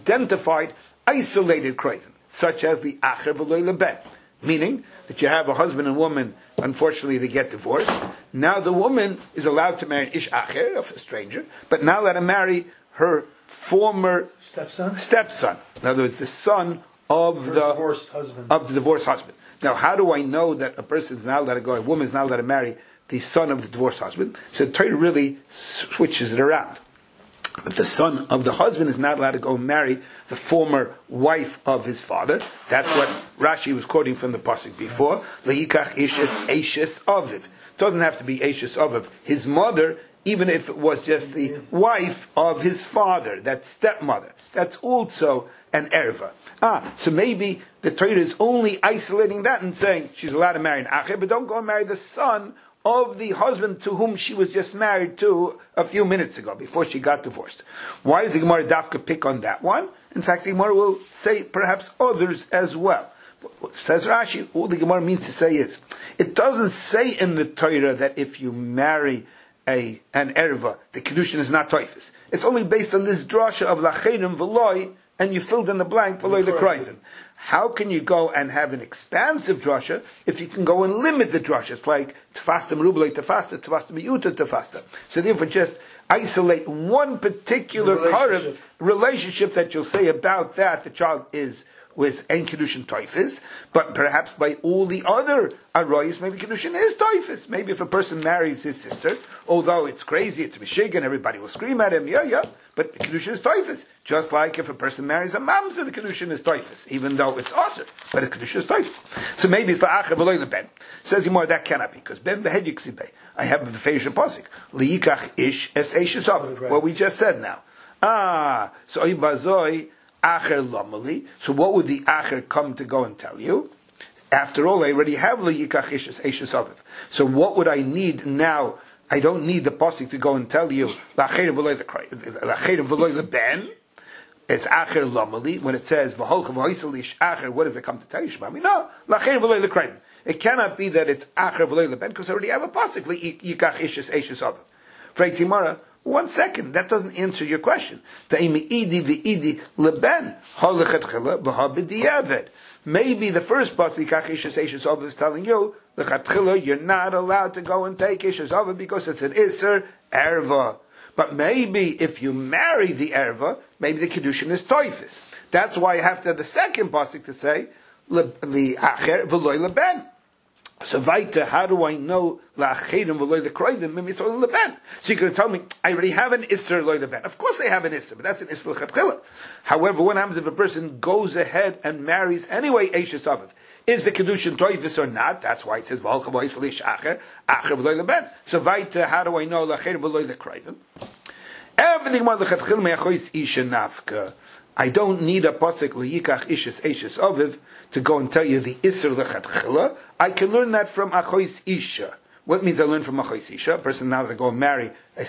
isolated kroivim, such as the acher v'loy leben. Meaning that you have a husband and woman, unfortunately they get divorced. Now the woman is allowed to marry an ish acher, a stranger, but now let him marry her former stepson. In other words, the son of the divorced husband. Now, how do I know that a person is not allowed to go, a woman is not allowed to marry the son of the divorced husband? So the Torah really switches it around. But the son of the husband is not allowed to go and marry the former wife of his father. That's what Rashi was quoting from the pasuk before. Leikach ishes eishes aviv. It doesn't have to be eishes aviv. His mother, even if it was just the wife of his father, that stepmother, that's also an erva. So maybe the Torah is only isolating that and saying she's allowed to marry an acher, but don't go and marry the son of the husband to whom she was just married to a few minutes ago, before she got divorced. Why does the Gemara Dafka pick on that one? In fact, the Gemara will say perhaps others as well. Says Rashi, all the Gemara means to say is, it doesn't say in the Torah that if you marry an erva, the kedushin is not toifis. It's only based on this drasha of lacherim v'loy, and you filled in the blank v'loy l'kroivim. How can you go and have an expansive drasha if you can go and limit the drasha? It's like tefasta merubah tefasta, tefasta miyuta tefasta. So therefore, just isolate one particular relationship that you'll say about that the child is with ein kedushin toifis, but perhaps by all the other aroyos, maybe kedushin is toifis. Maybe if a person marries his sister, although it's crazy, it's mishigan, everybody will scream at him, but kedushin is toifis. Just like if a person marries a mamzer, the kedushin is toifis, even though it's aser, but the kedushin is toifis. So maybe it's la'acher v'loy leben. Says Yimor, that cannot be, because ben behedzik sibei. I have the feish pasuk liikach ish es eishes aviv. What we just said now. So ibazoi. Acher lomali. So what would the acher come to go and tell you? After all, I already have liyikach ishes aviv. So what would I need now I don't need the pasuk to go and tell you la'cherim v'loy leben. It's acher lomali when it says v'holcha v'hoiselish acher. What does it come to tell you? Shmami? No, la'cherim v'loy lekrayim. It cannot be that it's acher v'loy leben because I already have a pasuk yikach ishes eishes of it. Frei Timara. 1 second, that doesn't answer your question. Maybe the first pasuk is telling you you're not allowed to go and take ishes over because it's an iser erva. But maybe if you marry the erva, maybe the kedushin is toifis. That's why you have to have the second pasuk to say the acher v'loy leben. So weiter, how do I know la'acherim v'loy lekroivim? Maybe it's only leben. So you're going to tell me, I already have an isser loy leben. Of course I have an isser, but that's an isser l'chatchila. However, what happens if a person goes ahead and marries anyway eishes aviv? Is the kedushin toivus or not? That's why it says v'holcha v'hoiselish acher v'loy leben. So weiter, how do I know la'acherim v'loy lekroivim? Everything about l'chatchila me'achois isha nafka. I don't need a pasuk liyikach ishes eishes aviv to go and tell you the isser l'chatchila. I can learn that from achois isha. What means I learn from achois isha? A person now to go and marry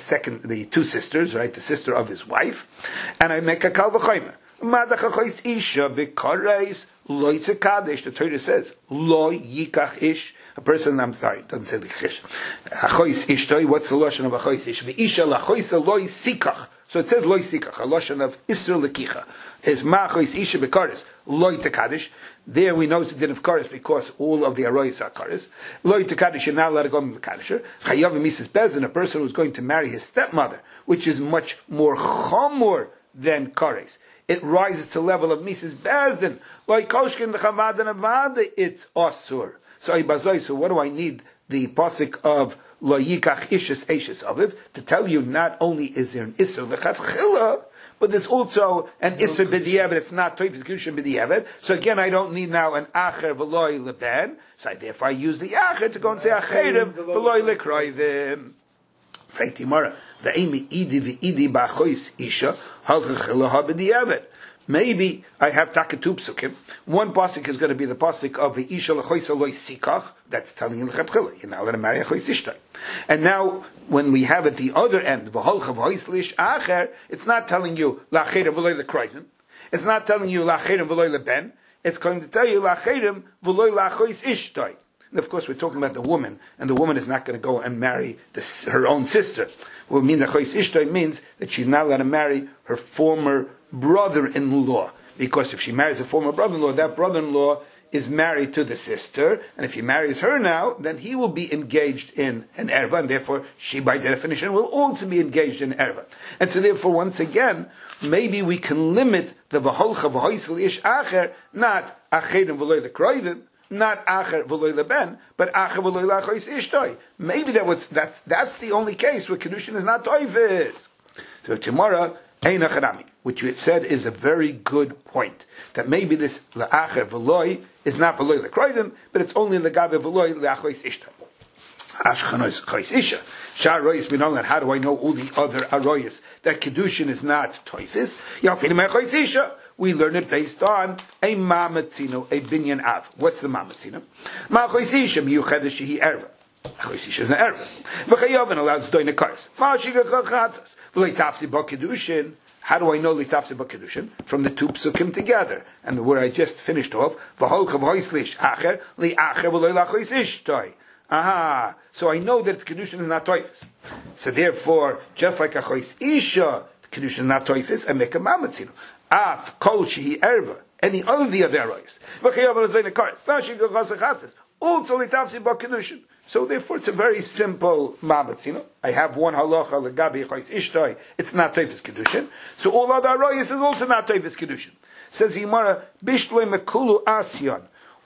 the two sisters, right? The sister of his wife, and I make a kal v'chomer. Madach achois isha b'kareis lo yitzekadesh. The Torah says lo yikach ish. A person, I'm sorry, it doesn't say lichish. Achois ishtoi. What's the lashon of achois ish? V'isha lachois lo yisikach. So it says lo yisikach. A lashon of isra lekicha is ma'achois isha b'kareis lo yitzekadesh. There we know it's a din of kares because all of the arroyos are kares. Lo yitakadish, you're not allowed to go to kadisher. Chayav Mrs. Bezin, a person who's going to marry his stepmother, which is much more chamor than kares. It rises to the level of Mrs. Bezin. Like koshkin l'chavad and avada, it's asur. So what do I need the pasuk of lo yikach ishes eishes aviv to tell you? Not only is there an isur lechatchila, but there's also an Isser b'di'evet. It's not Toifis Kedushin b'di'evet. So again, I don't need now an Acher v'loy leben. So therefore I use the Acher to go and say Acherim v'loy lekroivim. Frei Timara. Ve'emi idi v'idi b'achois isha halchachelaha b'di'evet. Maybe I have takatu psukim. One pasuk is going to be the pasuk of the isha lechois loy sikach. That's telling you lechatchila. You're not allowed to marry a chois ishtay. And now, when we have at the other end, v'holcha v'hoislish acher, it's not telling you la'acherim v'loy lekroivim. It's not telling you la'acherim v'loy leben. It's going to tell you la'acherim v'loy la'achois ishtay. And of course, we're talking about the woman, and the woman is not going to go and marry her own sister. What means the chois ishtay means that she's not allowed to marry her former brother-in-law. Because if she marries a former brother-in-law, that brother-in-law is married to the sister, and if he marries her now, then he will be engaged in an erva, and therefore she, by definition, will also be engaged in erva. And so therefore, once again, maybe we can limit the v'holcha v'hoisel ish acher, not acherim v'loy lekroivim, not acher v'loy leben, but acher v'loy lachois ishtoi. Maybe that's the only case where kedushin is not toifis. So tomorrow, which you had said is a very good point. That maybe this la'acher v'loy is not v'loy lekroivim, but it's only legabe v'loy le'achois ishta. Ashchanos chois isha. Shar royis b'nolan. How do I know all the other aroyas that kedushin is not toifis? Yafinim chois isha. We learn it based on a mamatzino, a binyan av. What's the mamatzino? Ma chois isha miyuchedesh shehi erva. Chois isha is an erva. V'chayovin allows doin a kares. Ma shiga chachatas. V'lei tafsi bo kedushin. How do I know litafsi b'kedushin? From the two psukim together, and where I just finished off, v'holcha v'hoislish acher li'acher v'loy lachois ishtoi. Aha! So I know that kedushin is not toifis. So therefore, just like a chois isha, kedushin is not toifis, I make a mamatzino. Af kol shehi erva. Any other the other errors. V'chayav l'zayin akaret. V'ashig v'chasachatzes. Also litafsi b'kedushin. So therefore, it's a very simple mamatzino. I have one halacha legabi chois ishtoi. It's not teifis kedushin. So all other aroyas is also not teifis kedushin. Says Yimara bishloi mekulu asyon.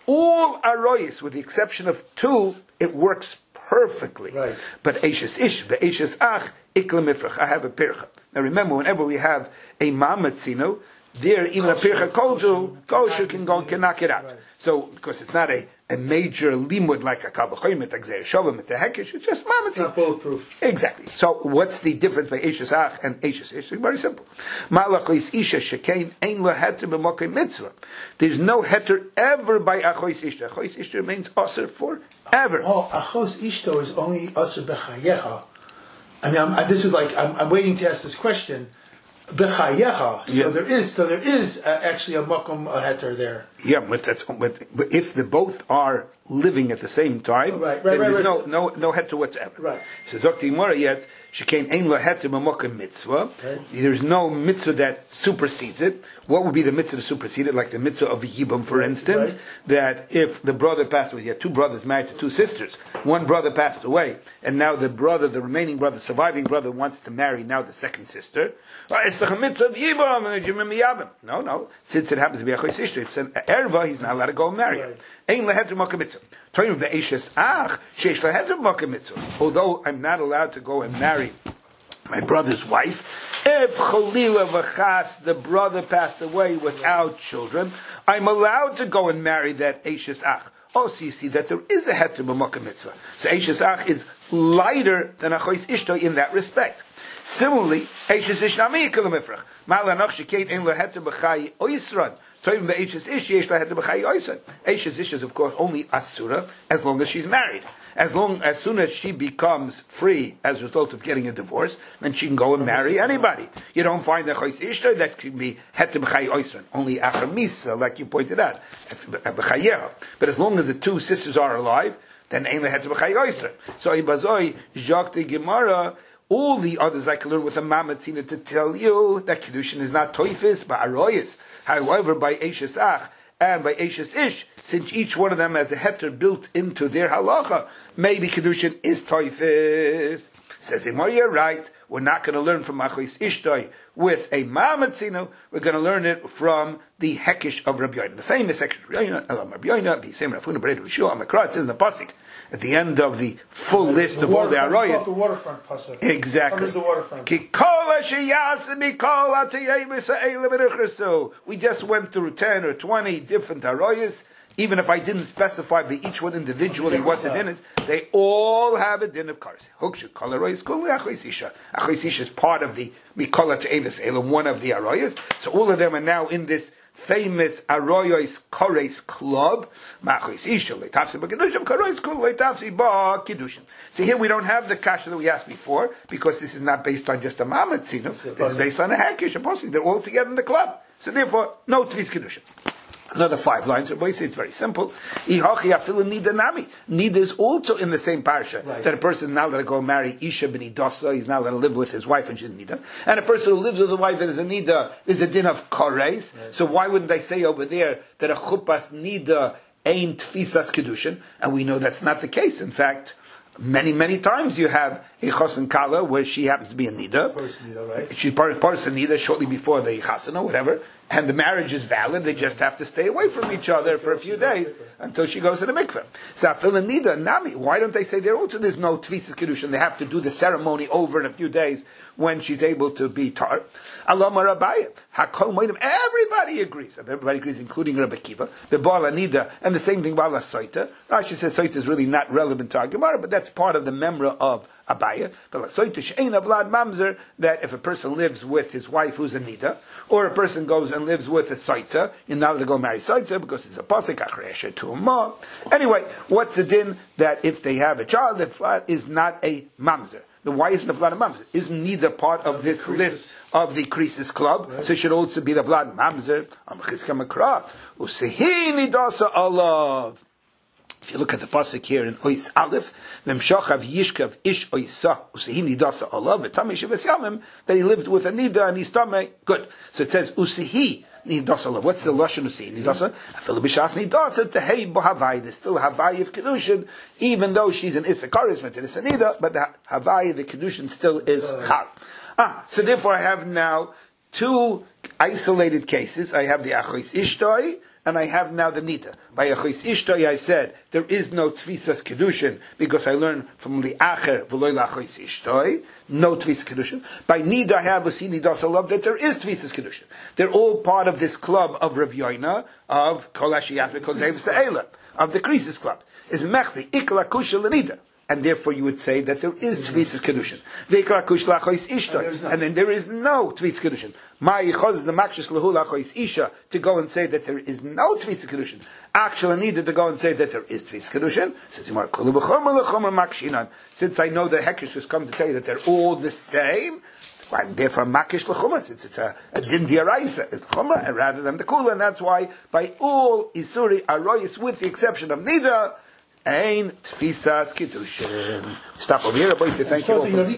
All aroyas, with the exception of two, it works perfectly. Right. But eishes ish ve'eishes ach ikla mifrach. I have a pircha. Now remember, whenever we have a mamatzino, there even a pircha kosher can go and can knock it out. Right. So because it's not a major limud like a kabbachoyim, like zeh shovim, the hekesh, it's just mamatzino. It's not bulletproof. Exactly. So what's the difference by eishes ach and eishes ish? Very simple. Malachois isha shekein ein lo heter b'mokei mitzvah. There's no heter ever by achois ishta. Achois ishta remains aser forever. Oh, achos ishto is only aser b'chayecha. I mean, this is like I'm waiting to ask this question. Bechayecha. So there is actually a makom a heter there. Yeah, but if they both are living at the same time, then there's no heter whatsoever. Right. So Zokti Mora yet shekain ein la heter b'makom mitzvah. There's no mitzvah that supersedes it. What would be the mitzvah to supersede it? Like the mitzvah of the yibum, for instance, that if the brother passed away, you had two brothers married to two sisters. One brother passed away, and now the remaining brother, surviving brother, wants to marry now the second sister. It's the mitzvah of yibum. No. Since it happens to be a chois ishto, it's an erva. He's not allowed to go and marry her. Ein leheter b'makom mitzvah. Although I'm not allowed to go and marry my brother's wife, if cholila v'chas, the brother passed away without children, I'm allowed to go and marry that Eishes Ach. Oh, so you see that there is a heter b'makom mitzvah. So Eishes Ach is lighter than a chois ishto in that respect. Similarly, Eishes Ish Nami Yikol Mifrach. Ma'lanach shekeit ein lo heter b'chai oisran. Eishes Ish is, of course, only asura as long as she's married. As soon as she becomes free as a result of getting a divorce, then she can go and marry anybody. You don't find a chois ishta that can be heter b'chai oisran. Only achar misa, like you pointed out, b'chayeha. But as long as the two sisters are alive, then ain't the heter b'chai oisran. So ibazoi Jacques de Gemara. All the others I can learn with a mamatzina to tell you that Kedushin is not toifis, but aroyis. However, by Eishes Ach and by Eishes Ish, since each one of them has a heter built into their halacha, maybe Kedushin is toifis. Says Imar, you're right. We're not going to learn from Achois Ishtoi with a mamatzina. We're going to learn it from the Hekish of Rabbi Yoina. The famous Hekish of Rabbi Yoina, Elam Rabbi Yoina, the same Rafuna Bereda Rishua, Amakra, it says in the Pasuk, at the end of the full list of all the arroyas. The waterfront pasuk. Exactly. Covers the waterfront. We just went through 10 or 20 different arroyas. Even if I didn't specify by each one individually what the din is, they all have a din of kares. Achois is part of the Mikola to Eves Elam, one of the arroyas. So all of them are now in this famous Arroyos Kores club. See, here we don't have the kasha that we asked before, because this is not based on just a mamatzino. This is based on a hakish, a posting. They're all together in the club. So therefore, no tvis kedushin. Another 5 lines. Everybody say it's very simple. Nida is also in the same parsha. Right. That a person now let go marry Isha ben Idasa, he's now let live with his wife and she's Nida. And a person who lives with a wife that is a Nida is a din of Kores. Right. So why wouldn't I say over there that a Chupas Nida ain't Tfisas Kedushin? And we know that's not the case. In fact, many times you have a Chosin Kala where she happens to be a Nida. Right? She's part of Nida shortly before the Chasen or whatever. And the marriage is valid, they just have to stay away from each other for a few days until she goes to the mikveh. Safil and Nida, Nami, why don't they say there also there's no Tvisas Kedushin? They have to do the ceremony over in a few days when she's able to be tar. Alama Rabbayah, Hakol Moedim, everybody agrees, including Rabbi Kiva, the Bala Nida, and the same thing Bala Saita. Rashi says Saita is really not relevant to our Gemara, but that's part of the memra of Abaya. But Saita She'ein Avlad Mamzer, that if a person lives with his wife who's a Nida, or a person goes and lives with a Saita, you're not allowed to go marry Saita because it's a pasuk achreisha to ma. Anyway, what's the din that if they have a child, the flat is not a mamzer? Then why isn't the vlad a mamzer? Isn't neither part of this list of the Krisis club? Right. So it should also be the vlad mamzer. If you look at the pasuk here in Ois Aleph, Memshachav Yishkav Ish Oisa Usehini Dasa Allah V'Tamei Shivas Yamim, that he lived with a Nida and he's Tamei. Good. So it says Usehi Nidasa Allah. What's the lashon Usehi Nidasa? Afilu B'Shas Nidasa Tehei Bo Havai. There's still Havai of Kedushin, even though she's an Issachar, but it's a Nida, but the Havai, the Kedushin still is Chal. So therefore I have now 2 isolated cases. I have the Achois Ishtoi, and I have now the Nida. By Achois Ishtoi, I said there is no Tvisas Kedushin because I learned from the Acher V'loy L'Achois Ishtoi, no Tvisas Kedushin. By Nida, I have Usi Nidas Olav that there is Tvisas Kedushin. They're all part of this club of Rav Yoina, of Kol Hashiyat V'Kol Dev Se'ela, of the Krisis club. Is Mechti Ikla Kusha L'Nida. and therefore you would say that there is Tvisas Kedushin. Veikla kush lachois ishto, and then there is no Tvisas Kedushin. My yichod is the makshis lehu lachois isha, to go and say that there is no Tvisas Kedushin. Actually needed to go and say that there is Tvisas Kedushin. Since I know the Hekesh has come to tell you that they're all the same, and therefore makish l'chumra, since it's a din diaraisa, it's chumra rather than the kula, and that's why by all isuri aroyis, with the exception of neither, ain tfisas kiddushin. Stop over here, boys. Thank you all.